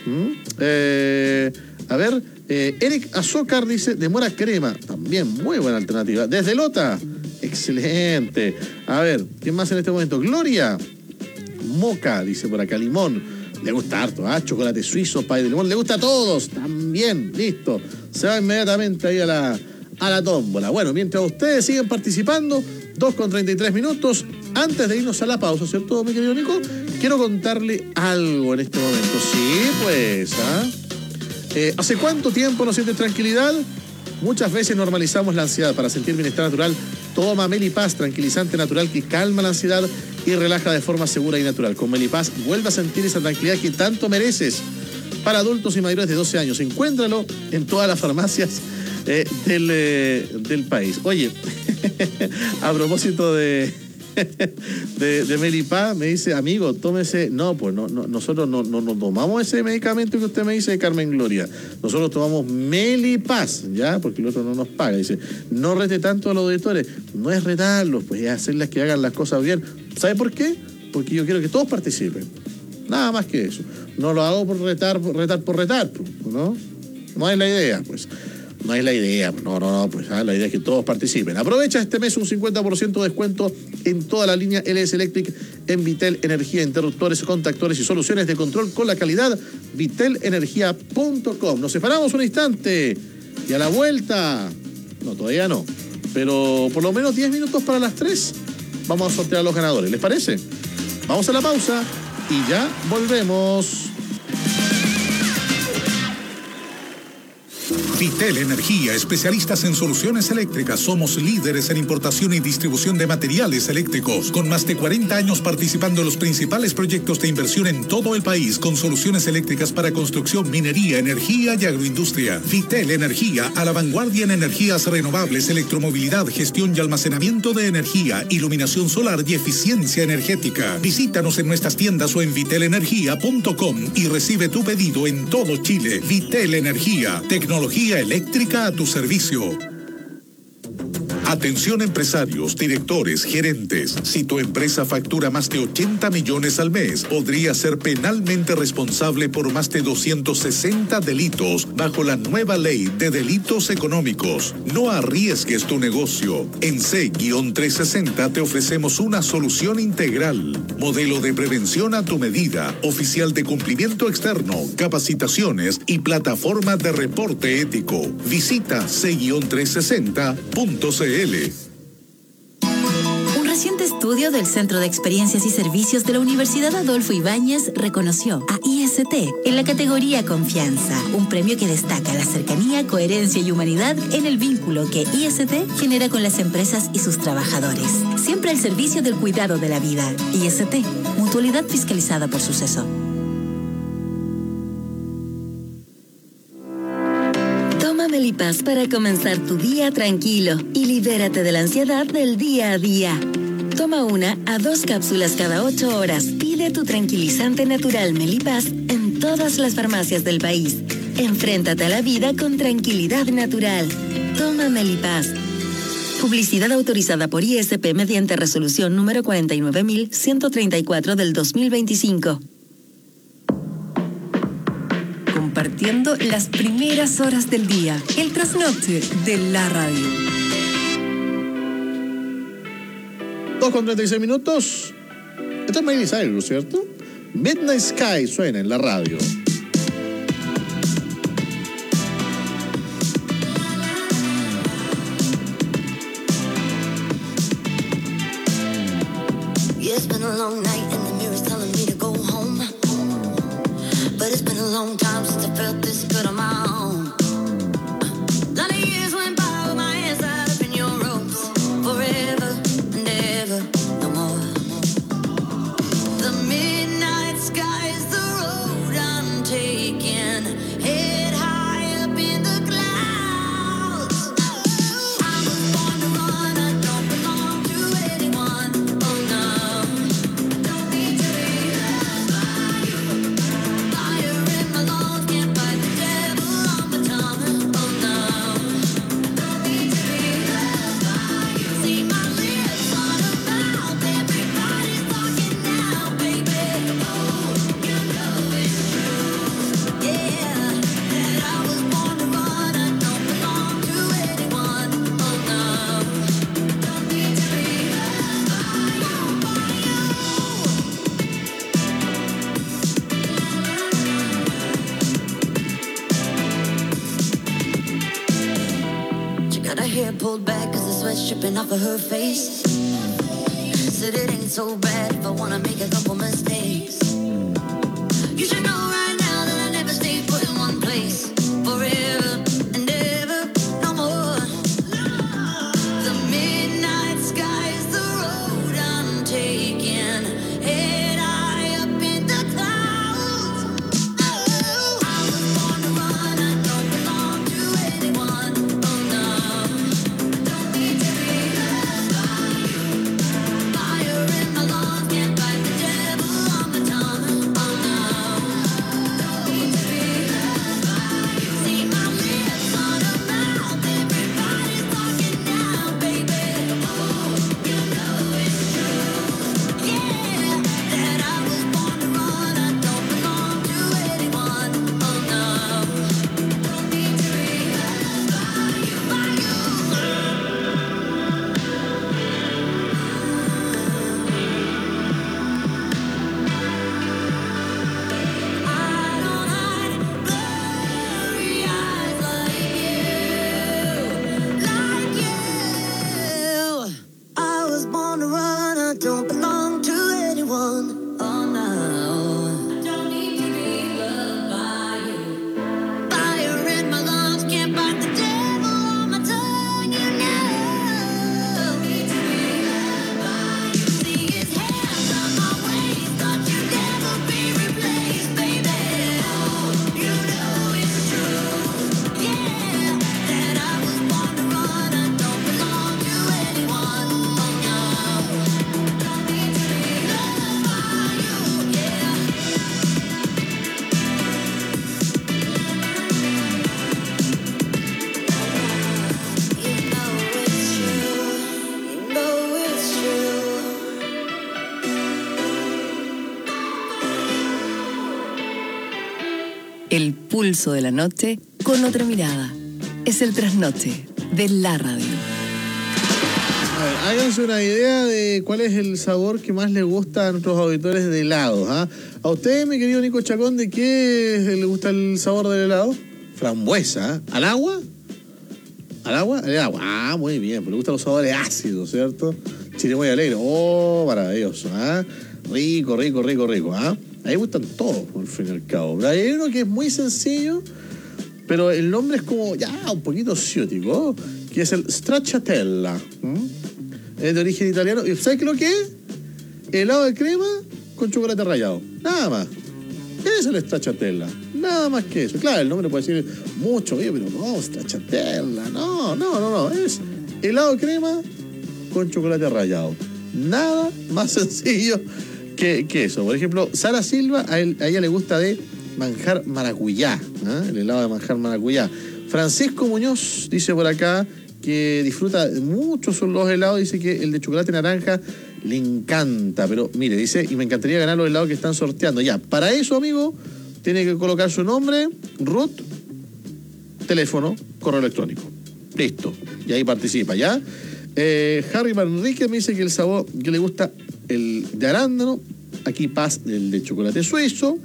A ver, Eric Azócar dice, de mora crema. También muy buena alternativa. Desde Lota, excelente. A ver, ¿quién más en este momento? Gloria Moca, dice por acá, limón. Le gusta harto, chocolate suizo, pay de limón. Le gusta a todos, también, listo. Se va inmediatamente ahí a la tómbola. Bueno, mientras ustedes siguen participando, 2:33. Antes de irnos a la pausa, ¿cierto, mi querido Nico? Quiero contarle algo en este momento. Sí, pues, ¿hace cuánto tiempo no sientes tranquilidad? Muchas veces normalizamos la ansiedad. Para sentir bienestar natural, toma Melipaz, tranquilizante natural que calma la ansiedad y relaja de forma segura y natural. Con Melipaz vuelve a sentir esa tranquilidad que tanto mereces. Para adultos y mayores de 12 años, encuéntralo en todas las farmacias del país. Oye, a propósito de Melipaz, me dice, amigo, tómese. No, pues no, nosotros no tomamos ese medicamento que usted me dice de Carmen Gloria. Nosotros tomamos Melipaz, ¿ya? Porque el otro no nos paga. Dice, no rete tanto a los auditores. No es retarlos, pues es hacerles que hagan las cosas bien. ¿Sabe por qué? Porque yo quiero que todos participen. Nada más que eso. No lo hago por retar, ¿no? No es la idea, pues. No es la idea, no, pues la idea es que todos participen. Aprovecha este mes un 50% de descuento en toda la línea LS Electric en Vitel Energía, interruptores, contactores y soluciones de control con la calidad. Vitelenergia.com. Nos separamos un instante y a la vuelta, no, todavía no, pero por lo menos 10 minutos para las 3 vamos a sortear a los ganadores. ¿Les parece? Vamos a la pausa y ya volvemos. Vitel Energía, especialistas en soluciones eléctricas. Somos líderes en importación y distribución de materiales eléctricos, con más de 40 años participando en los principales proyectos de inversión en todo el país, con soluciones eléctricas para construcción, minería, energía y agroindustria. Vitel Energía, a la vanguardia en energías renovables, electromovilidad, gestión y almacenamiento de energía, iluminación solar y eficiencia energética. Visítanos en nuestras tiendas o en vitelenergia.com y recibe tu pedido en todo Chile. Vitel Energía, tecnología eléctrica a tu servicio. Atención empresarios, directores, gerentes. Si tu empresa factura más de 80 millones al mes, podría ser penalmente responsable por más de 260 delitos bajo la nueva ley de delitos económicos. No arriesgues tu negocio. En C-360 te ofrecemos una solución integral. Modelo de prevención a tu medida, oficial de cumplimiento externo, capacitaciones y plataforma de reporte ético. Visita C-360.cl. Un reciente estudio del Centro de Experiencias y Servicios de la Universidad Adolfo Ibáñez reconoció a IST en la categoría Confianza, un premio que destaca la cercanía, coherencia y humanidad en el vínculo que IST genera con las empresas y sus trabajadores. Siempre al servicio del cuidado de la vida. IST, mutualidad fiscalizada por Suceso. Melipaz para comenzar tu día tranquilo y libérate de la ansiedad del día a día. Toma 1 a 2 cápsulas cada 8 horas. Pide tu tranquilizante natural Melipaz en todas las farmacias del país. Enfréntate a la vida con tranquilidad natural. Toma Melipaz. Publicidad autorizada por ISP mediante resolución número 49.134 del 2025. Compartiendo las primeras horas del día. El trasnoche de la radio. 2:36 minutos. Esto es Miley Cyrus, ¿cierto? Midnight Sky suena en la radio. It's been a long night and the mirror's telling me to go home. But it's been a long time since I felt this good on my own. Lot of years went by with my hands tied up in your ropes. Forever and ever, no more. The midnight sky is the road I'm taking. Head high up in the clouds. I was born to run, I don't belong to anyone. Oh no, don't need to be loved by you. Fire in my lungs, can't fight the devil on my tongue. Oh no, don't need to be loved by you. See my lips on a mouth, everybody's talking now, baby. Oh, you know it's true, yeah, that I was born to run, I don't belong to anyone. Oh no, don't need to be loved by you. She got her hair pulled back cause the sweat's dripping off of her face. Said it ain't so bad if I wanna make a couple mistakes. You should know right now that I never stay put in one place. Forever and ever, no more. The midnight sky is the road I'm taking. Head high up in the clouds. Oh, I was born to run, I don't belong to anyone. Oh no, don't need to be loved by you. Fire in my lungs, can't fight the devil on my tongue. Oh no. El pulso de la noche con otra mirada. Es el trasnoche de la radio. A ver, háganse una idea de cuál es el sabor que más les gusta a nuestros auditores de helados. ¿Ah? A usted, mi querido Nico Chacón, ¿de qué le gusta el sabor del helado? Frambuesa. ¿Eh? ¿Al agua? ¿Al agua? El agua. Ah, muy bien. Pero le gustan los sabores ácidos, ¿cierto? Chirimoya alegre. Oh, maravilloso. ¿Ah? Rico, rico, rico, rico. ¿Ah? A mí me gustan todos, por fin y al cabo. Pero hay uno que es muy sencillo, pero el nombre es como ya un poquito ciútico, que es el stracciatella. Es de origen italiano. ¿Y sabes qué es lo que es? Helado de crema con chocolate rallado. Nada más. Es el stracciatella. Nada más que eso. Claro, el nombre puede decir mucho, pero no, stracciatella. No. Es helado de crema con chocolate rallado. Nada más sencillo que eso. Por ejemplo, Sara Silva, a ella le gusta de manjar maracuyá, ¿eh? El helado de manjar maracuyá. Francisco Muñoz dice por acá que disfruta mucho son los helados, dice que el de chocolate naranja le encanta, pero mire, dice, y me encantaría ganar los helados que están sorteando. Ya, para eso, amigo, tiene que colocar su nombre, root, teléfono, correo electrónico. Listo, y ahí participa, ¿ya? Harry Manrique me dice que el sabor que le gusta el de arándano, aquí Paz, el de chocolate suizo.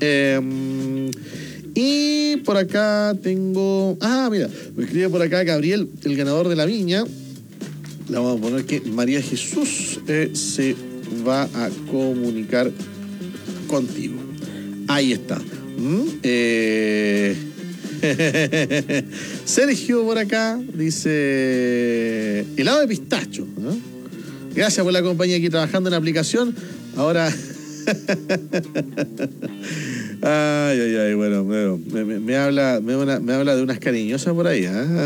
Y por acá tengo... Ah, mira, me escribe por acá Gabriel, el ganador de la viña. Le vamos a poner que María Jesús se va a comunicar contigo. Ahí está. Sergio por acá dice helado de pistacho, ¿no? Gracias por la compañía aquí trabajando en la aplicación. Ahora ay, bueno, me habla de unas cariñosas por ahí, ¿eh?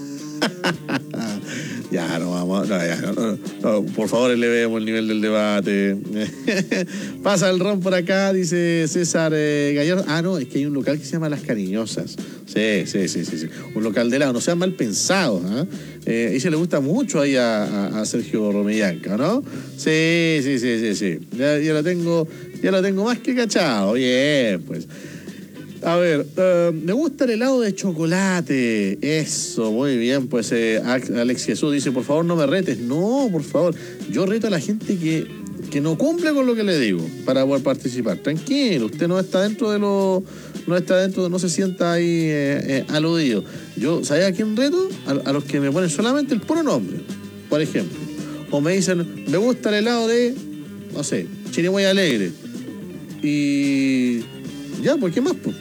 Ya, no vamos, no, por favor elevemos el nivel del debate. Pasa el ron por acá, dice César Gallardo. Ah, no, es que hay un local que se llama Las Cariñosas. Sí. Un local de helado, no sean mal pensados, ¿eh? Y se le gusta mucho ahí a Sergio Romellanca, ¿no? Sí. Ya lo tengo más que cachado. Bien, pues. A ver, me gusta el helado de chocolate. Eso, muy bien. Pues Alex Jesús dice, por favor no me retes. No, por favor. Yo reto a la gente que no cumple con lo que le digo para poder participar. Tranquilo, usted no está dentro de no se sienta ahí aludido. Yo, ¿sabes a quién reto? A los que me ponen solamente el puro nombre, por ejemplo. O me dicen, me gusta el helado de, no sé, chirimoya alegre. Y... ya, pues, ¿qué más? Pues?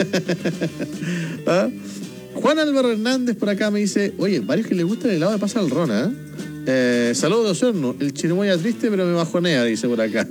¿Ah? Juan Álvaro Hernández por acá me dice, oye, varios que les gusta el helado de pasa al ron, saludos de Osorno, el chirimoya triste pero me bajonea, dice por acá.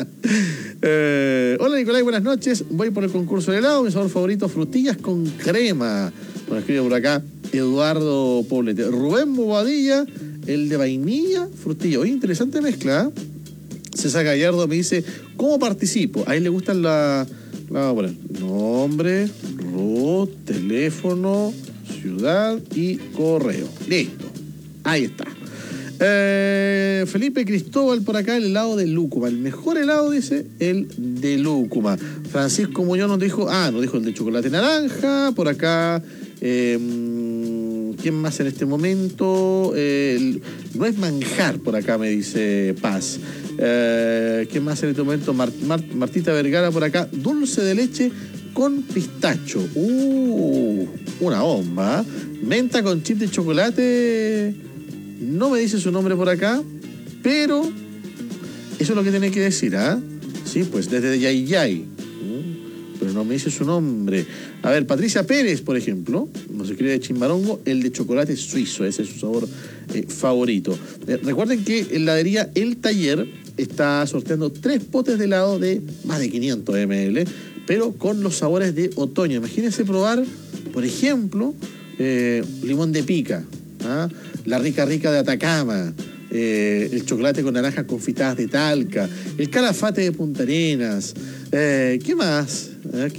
Hola Nicolai, buenas noches, voy por el concurso de helado, mi sabor favorito, frutillas con crema. Bueno, escribe por acá Eduardo Poblete. Rubén Bobadilla, el de vainilla, frutilla. Oye, interesante mezcla, ¿eh? César Gallardo me dice, ¿cómo participo? A él le gustan vamos a poner nombre, root, teléfono, ciudad y correo. Listo. Ahí está. Felipe Cristóbal por acá, el helado de lúcuma. El mejor helado, dice, el de lúcuma. Francisco Muñoz nos dijo el de chocolate naranja. Por acá, ¿quién más en este momento? No es manjar, por acá me dice Paz. ¿Quién más en este momento? Martita Vergara por acá, dulce de leche con pistacho. Una bomba. Menta con chip de chocolate. No me dice su nombre por acá, pero eso es lo que tiene que decir, ¿ah? Sí, pues desde Yayay. Pero no me dice su nombre. A ver, Patricia Pérez, por ejemplo, nos escribe de Chimbarongo, el de chocolate suizo, ese es su sabor favorito. Recuerden que en heladería El Taller está sorteando 3 potes de helado de más de 500 ml, pero con los sabores de otoño. Imagínense probar, por ejemplo, limón de pica, ¿ah? La rica de Atacama, el chocolate con naranjas confitadas de Talca, el calafate de Punta Arenas, ¿qué más?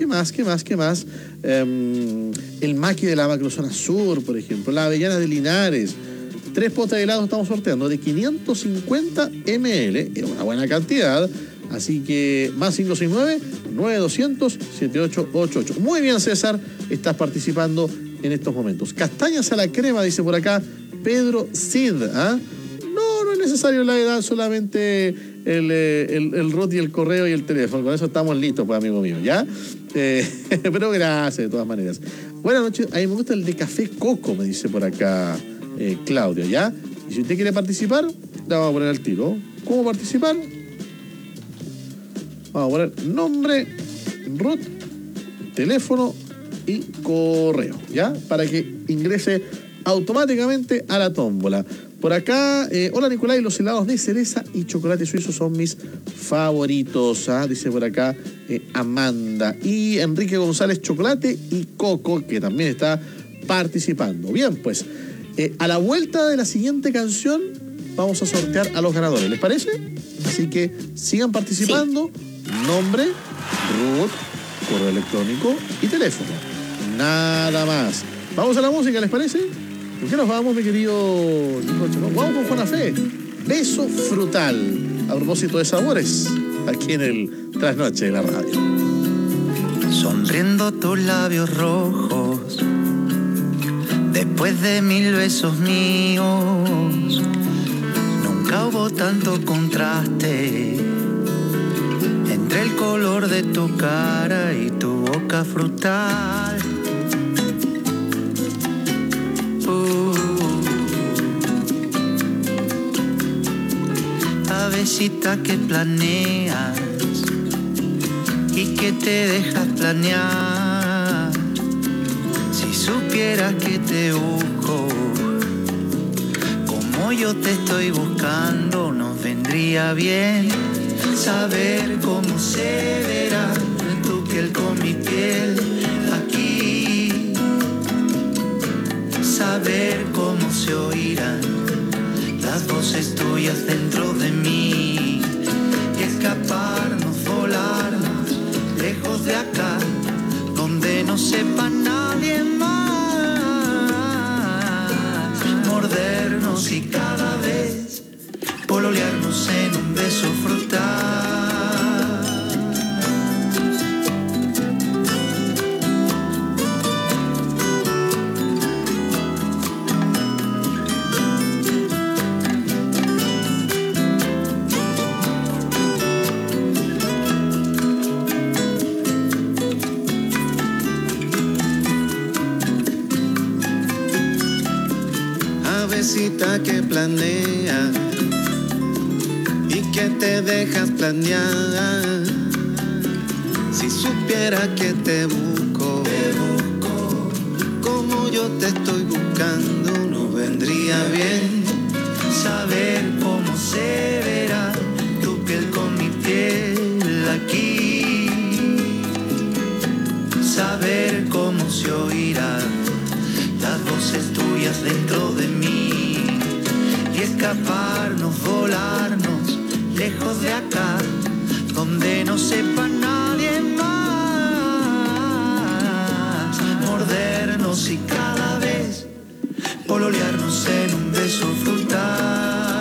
El maqui de la macrozona sur, por ejemplo, la avellana de Linares. 3 potes de helado estamos sorteando de 550 ml, es una buena cantidad, así que más 9200-7888. Muy bien, César, estás participando en estos momentos. Castañas a la crema, dice por acá Pedro Cid. ¿Ah? No es necesario la edad, solamente el RUT y el correo y el teléfono. Con eso estamos listos, pues, amigo mío, ¿ya? Pero gracias, de todas maneras. Buenas noches, a mí me gusta el de café coco, me dice por acá Claudia, ¿ya? Y si usted quiere participar, la vamos a poner al tiro. ¿Cómo participar? Vamos a poner nombre, RUT, teléfono y correo, ¿ya? Para que ingrese automáticamente a la tómbola. Por acá, hola Nicolai, los helados de cereza y chocolate suizo son mis favoritos, ¿ah? Dice por acá Amanda. Y Enrique González, chocolate y coco, que también está participando. Bien, pues, a la vuelta de la siguiente canción vamos a sortear a los ganadores, ¿les parece? Así que sigan participando. Sí. Nombre, RUT, correo electrónico y teléfono. Nada más. Vamos a la música, ¿les parece? ¿Por qué nos vamos, mi querido Nicoche? Vamos con Juana Fe. Beso frutal. A propósito de sabores, aquí en el Trasnoche de la radio. Sonriendo tus labios rojos, después de 1000 besos míos, nunca hubo tanto contraste entre el color de tu cara y tu boca frutal. Avecita que planeas y que te dejas planear. Si supieras que te busco como yo te estoy buscando, nos vendría bien saber cómo se verá tu piel con mi piel aquí, saber cómo se oirán las voces tuyas dentro de mí y escaparnos, volarnos lejos de acá, donde no sepa nadie más, mordernos y cada vez pololearnos en un beso frutal. Que planea y que te dejas planear. Si supiera que te busco como yo te estoy buscando, nos vendría bien saber cómo se verá tu piel con mi piel aquí, saber cómo se oirá las voces tuyas dentro de mí y escaparnos, volarnos lejos de acá, donde no sepa nadie más, mordernos y cada vez pololearnos en un beso frutal.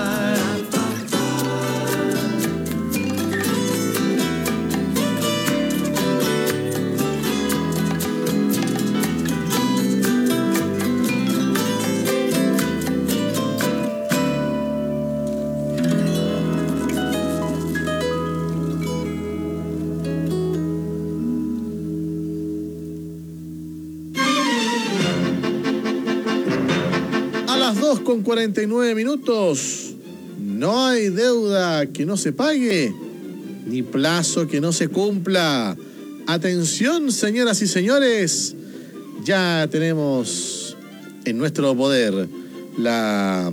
Con 49 minutos. No hay deuda que no se pague, ni plazo que no se cumpla. Atención, señoras y señores. Ya tenemos en nuestro poder la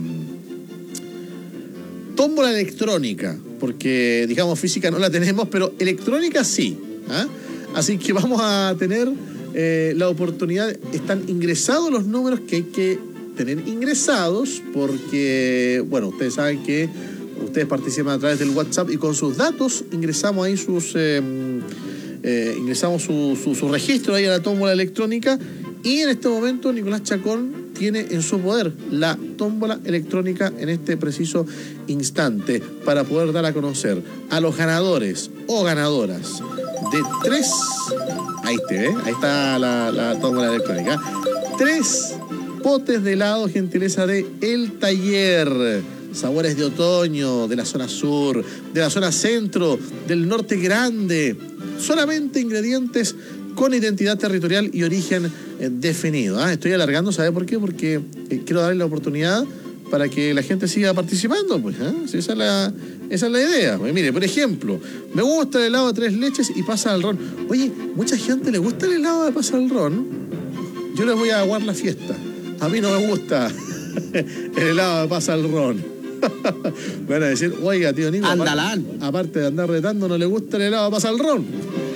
tómbola electrónica, porque digamos física no la tenemos, pero electrónica sí. ¿Ah? Así que vamos a tener la oportunidad. Están ingresados los números que hay que tener ingresados, porque, bueno, ustedes saben que ustedes participan a través del WhatsApp y con sus datos ingresamos ahí ingresamos su registro ahí a la tómbola electrónica, y en este momento Nicolás Chacón tiene en su poder la tómbola electrónica en este preciso instante para poder dar a conocer a los ganadores o ganadoras de 3. Ahí está la tómbola electrónica. 3 potes de helado, gentileza de El Taller. Sabores de otoño, de la zona sur, de la zona centro, del norte grande. Solamente ingredientes con identidad territorial y origen definido. Estoy alargando, ¿sabe por qué? Porque quiero darle la oportunidad para que la gente siga participando, pues. Sí, esa es la idea. Pues, mire, por ejemplo, me gusta el helado de 3 leches y pasa al ron. Oye, mucha gente le gusta el helado de pasa al ron. Yo les voy a aguar la fiesta. A mí no me gusta el helado de pasa al ron. Me van a decir, oiga, tío Nico, aparte de andar retando, no le gusta el helado de pasa al ron.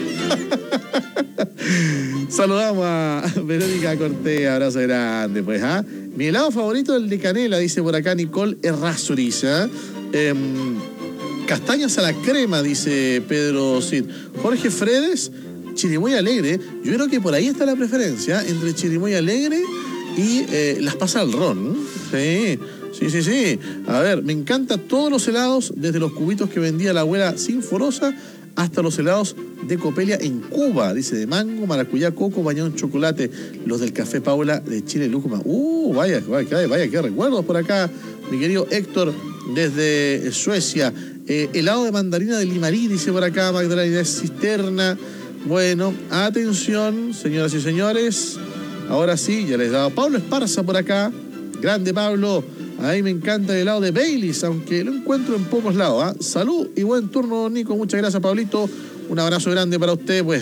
Saludamos a Verónica Cortés, abrazo grande, pues. Mi helado favorito es el de canela, dice por acá Nicole Errázuriz. Castañas a la crema, dice Pedro Cid. Jorge Fredes, chirimoya alegre. Yo creo que por ahí está la preferencia entre chirimoya alegre y las pasas al ron. Sí. A ver, me encantan todos los helados, desde los cubitos que vendía la abuela Sinforosa hasta los helados de Copelia en Cuba, dice, de mango, maracuyá, coco, bañado en chocolate, los del Café Paula de Chile, Lúcuma. Vaya, qué recuerdos por acá, mi querido Héctor, desde Suecia. Helado de mandarina de Limarí, dice por acá Magdalena Cisterna. Bueno, atención, señoras y señores. Ahora sí, ya les he dado Pablo Esparza por acá. Grande Pablo. A mí me encanta el helado de Baileys, aunque lo encuentro en pocos lados. Salud y buen turno, Nico. Muchas gracias, Pablito. Un abrazo grande para usted, pues.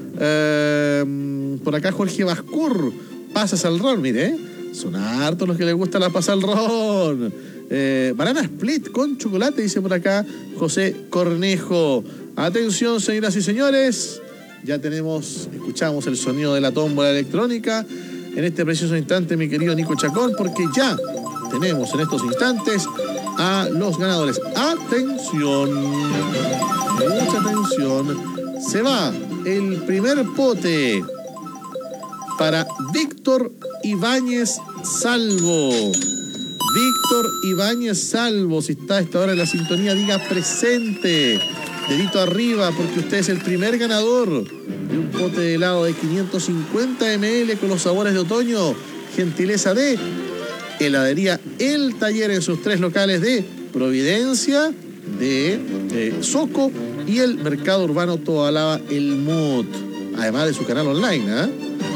Por acá Jorge Bascur. Pasas al ron, mire. Son hartos los que les gusta la pasa al ron. Banana split con chocolate, dice por acá José Cornejo. Atención, señoras y señores. Ya escuchamos el sonido de la tómbola electrónica. En este preciso instante, mi querido Nico Chacón, porque ya tenemos en estos instantes a los ganadores. ¡Atención! Mucha atención. Se va el primer pote para Víctor Ibáñez Salvo. Víctor Ibáñez Salvo, si está a esta hora en la sintonía, diga presente. Dedito arriba, porque usted es el primer ganador de un pote de helado de 550 ml con los sabores de otoño. Gentileza de Heladería El Taller en sus 3 locales de Providencia, de Soco y el Mercado Urbano Tobalaba El Mut. Además de su canal online,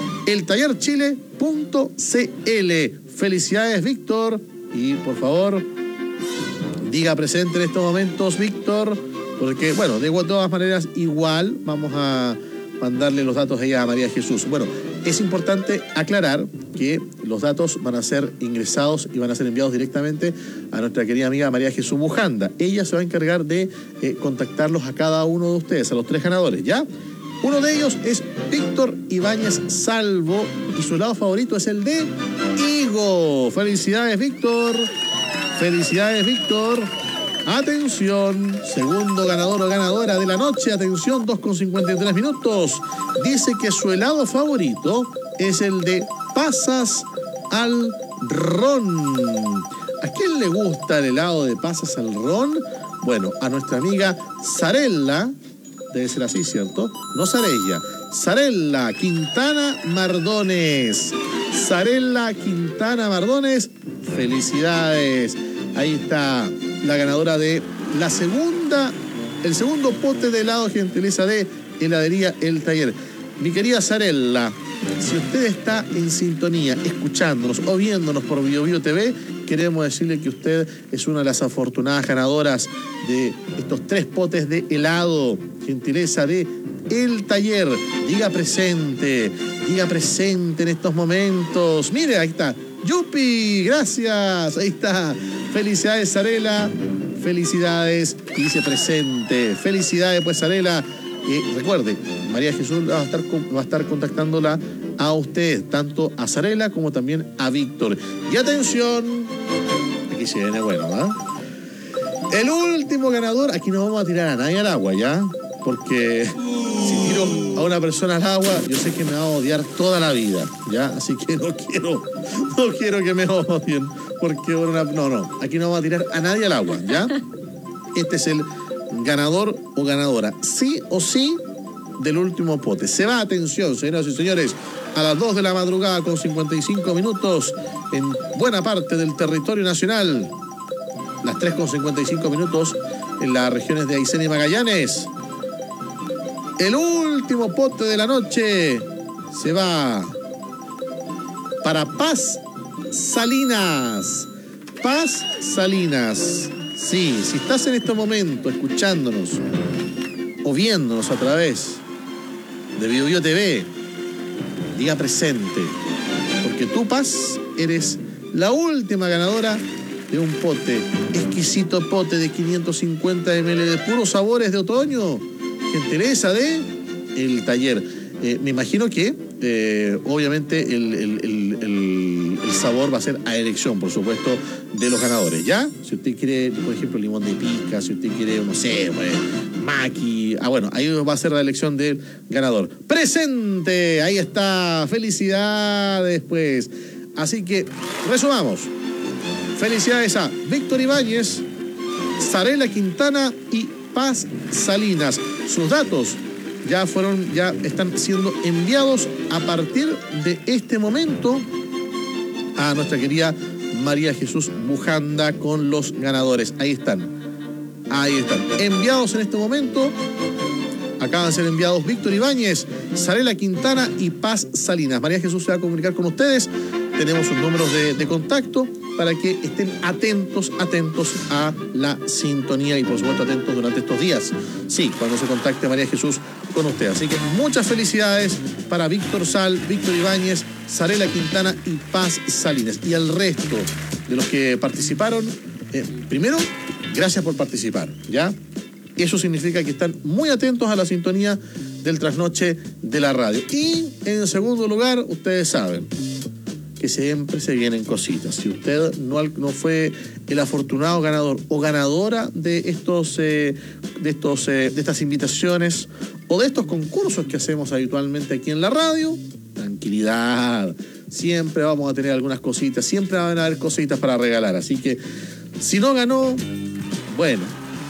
eltallerchile.cl. Felicidades, Víctor. Y por favor, diga presente en estos momentos, Víctor, porque, bueno, de todas maneras, igual vamos a mandarle los datos a ella, a María Jesús. Bueno, es importante aclarar que los datos van a ser ingresados y van a ser enviados directamente a nuestra querida amiga María Jesús Bujanda. Ella se va a encargar de contactarlos a cada uno de ustedes, a los 3 ganadores, ¿ya? Uno de ellos es Víctor Ibáñez Salvo y su helado favorito es el de Higo. ¡Felicidades, Víctor! ¡Felicidades, Víctor! Atención, segundo ganador o ganadora de la noche. Atención, 2:53 minutos. Dice que su helado favorito es el de pasas al ron. ¿A quién le gusta el helado de pasas al ron? Bueno, a nuestra amiga Sarella, debe ser así, ¿cierto? No Sarella, Sarella Quintana Mardones. Sarella Quintana Mardones, felicidades. Ahí está la ganadora de el segundo pote de helado, gentileza de Heladería El Taller. Mi querida Sarella, si usted está en sintonía, escuchándonos o viéndonos por BioBio TV, queremos decirle que usted es una de las afortunadas ganadoras de estos 3 potes de helado, gentileza de El Taller. Diga presente en estos momentos. Mire, ahí está. ¡Yupi! Gracias. Ahí está. Felicidades, Sarella. Felicidades. Y dice presente. Felicidades, pues, Sarella. Recuerde, María Jesús va a estar contactándola a usted, tanto a Sarella como también a Víctor. Y atención, aquí se viene bueno, El último ganador, aquí no vamos a tirar a nadie al agua, ¿ya? Porque si tiro a una persona al agua, yo sé que me va a odiar toda la vida, ¿ya? Así que no quiero que me odien, porque no, aquí no vamos a tirar a nadie al agua, ¿ya? Este es el ganador o ganadora. Sí o sí, del último pote. Se va, atención, señoras y señores, a las 2 de la madrugada con 55 minutos en buena parte del territorio nacional. Las 3 con 55 minutos en las regiones de Aysén y Magallanes. El último pote de la noche se va para Paz Salinas. Paz Salinas. Sí, si estás en este momento escuchándonos o viéndonos a través de BioBio TV, diga presente, porque tú, Paz, eres la última ganadora de un pote, exquisito pote de 550 ml de puros sabores de otoño, gentileza de El Taller. Me imagino que obviamente el sabor va a ser a elección, por supuesto, de los ganadores, ¿ya? Si usted quiere, por ejemplo, limón de pica, si usted quiere, no sé, maqui, bueno, ahí va a ser la elección del ganador. ¡Presente! Ahí está, felicidades, pues. Así que, resumamos. Felicidades a Víctor Ibáñez, Sarela Quintana y Paz Salinas. Sus datos ya están siendo enviados a partir de este momento a nuestra querida María Jesús Bujanda con los ganadores. Ahí están. Enviados en este momento. Acaban de ser enviados Víctor Ibáñez, Sarela Quintana y Paz Salinas. María Jesús se va a comunicar con ustedes. Tenemos sus números de contacto para que estén atentos a la sintonía y por supuesto atentos durante estos días. Sí, cuando se contacte María Jesús con usted. Así que muchas felicidades para Víctor Ibáñez, Sarela Quintana y Paz Salinas. Y al resto de los que participaron, primero, gracias por participar, ¿ya? Eso significa que están muy atentos a la sintonía del trasnoche de la radio. Y en segundo lugar, ustedes saben que siempre se vienen cositas. Si usted no fue el afortunado ganador o ganadora de estas invitaciones o de estos concursos que hacemos habitualmente aquí en la radio, tranquilidad. Siempre vamos a tener algunas cositas, siempre van a haber cositas para regalar. Así que si no ganó, bueno,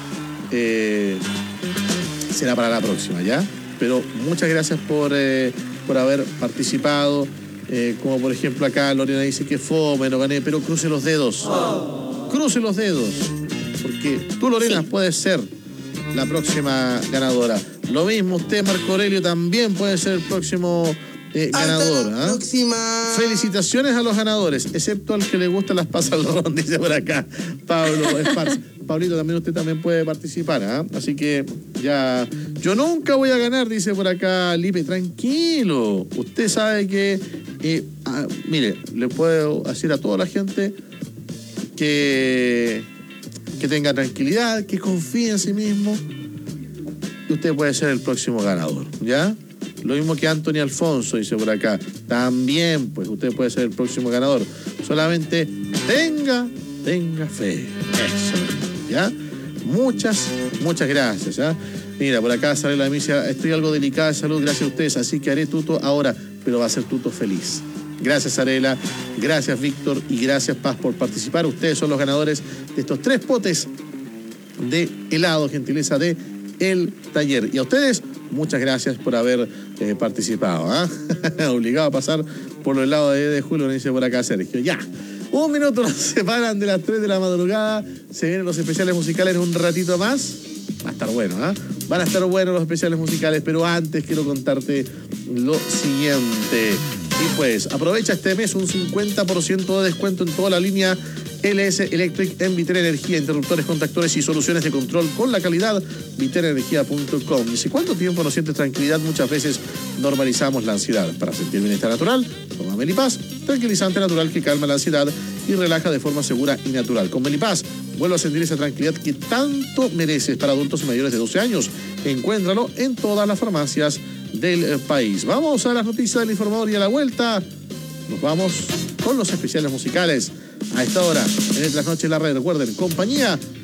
será para la próxima, ¿ya? Pero muchas gracias por haber participado. Como por ejemplo acá Lorena dice que fome, no gané, pero cruce los dedos. Cruce los dedos. Porque tú, Lorena, puedes ser la próxima ganadora. Lo mismo usted, Marco Aurelio, también puede ser el próximo ganador. Hasta la próxima. Felicitaciones a los ganadores, excepto al que le gustan las pasas al ron, dice por acá Pablo Esparza. Pablito, también usted también puede participar, ¿eh? Así que ya, yo nunca voy a ganar, dice por acá Lipe, tranquilo. Usted sabe que, mire, le puedo decir a toda la gente que tenga tranquilidad, que confíe en sí mismo, y usted puede ser el próximo ganador, ¿ya? Lo mismo que Anthony Alfonso, dice por acá. También, pues, usted puede ser el próximo ganador. Solamente tenga fe. Eso, ¿ya? Muchas gracias, ¿ya? Mira, por acá sale la misia. Estoy algo delicada de salud, gracias a ustedes, así que haré tuto ahora, pero va a ser tuto feliz. Gracias, Arela. Gracias, Víctor. Y gracias, Paz, por participar. Ustedes son los ganadores de estos 3 potes de helado, gentileza de El Taller. Y a ustedes, muchas gracias por haber participado. Obligado a pasar por los helados de julio, nos dice por acá Sergio. Ya, 1 minuto nos separan de las 3 de la madrugada. Se vienen los especiales musicales en un ratito más. Va a estar bueno, Van a estar buenos los especiales musicales, pero antes quiero contarte lo siguiente. Y pues, aprovecha este mes un 50% de descuento en toda la línea LS Electric en Vitera Energía, interruptores, contactores y soluciones de control con la calidad. viteraenergia.com. Dice, ¿cuánto tiempo no sientes tranquilidad? Muchas veces normalizamos la ansiedad. Para sentir bienestar natural, toma Melipaz, tranquilizante natural que calma la ansiedad y relaja de forma segura y natural. Con Melipaz, vuelve a sentir esa tranquilidad que tanto mereces. Para adultos y mayores de 12 años. Encuéntralo en todas las farmacias del país. Vamos a las noticias del informador y a la vuelta nos vamos con los especiales musicales. A esta hora, en el Trasnoche de la Red, recuerden, compañía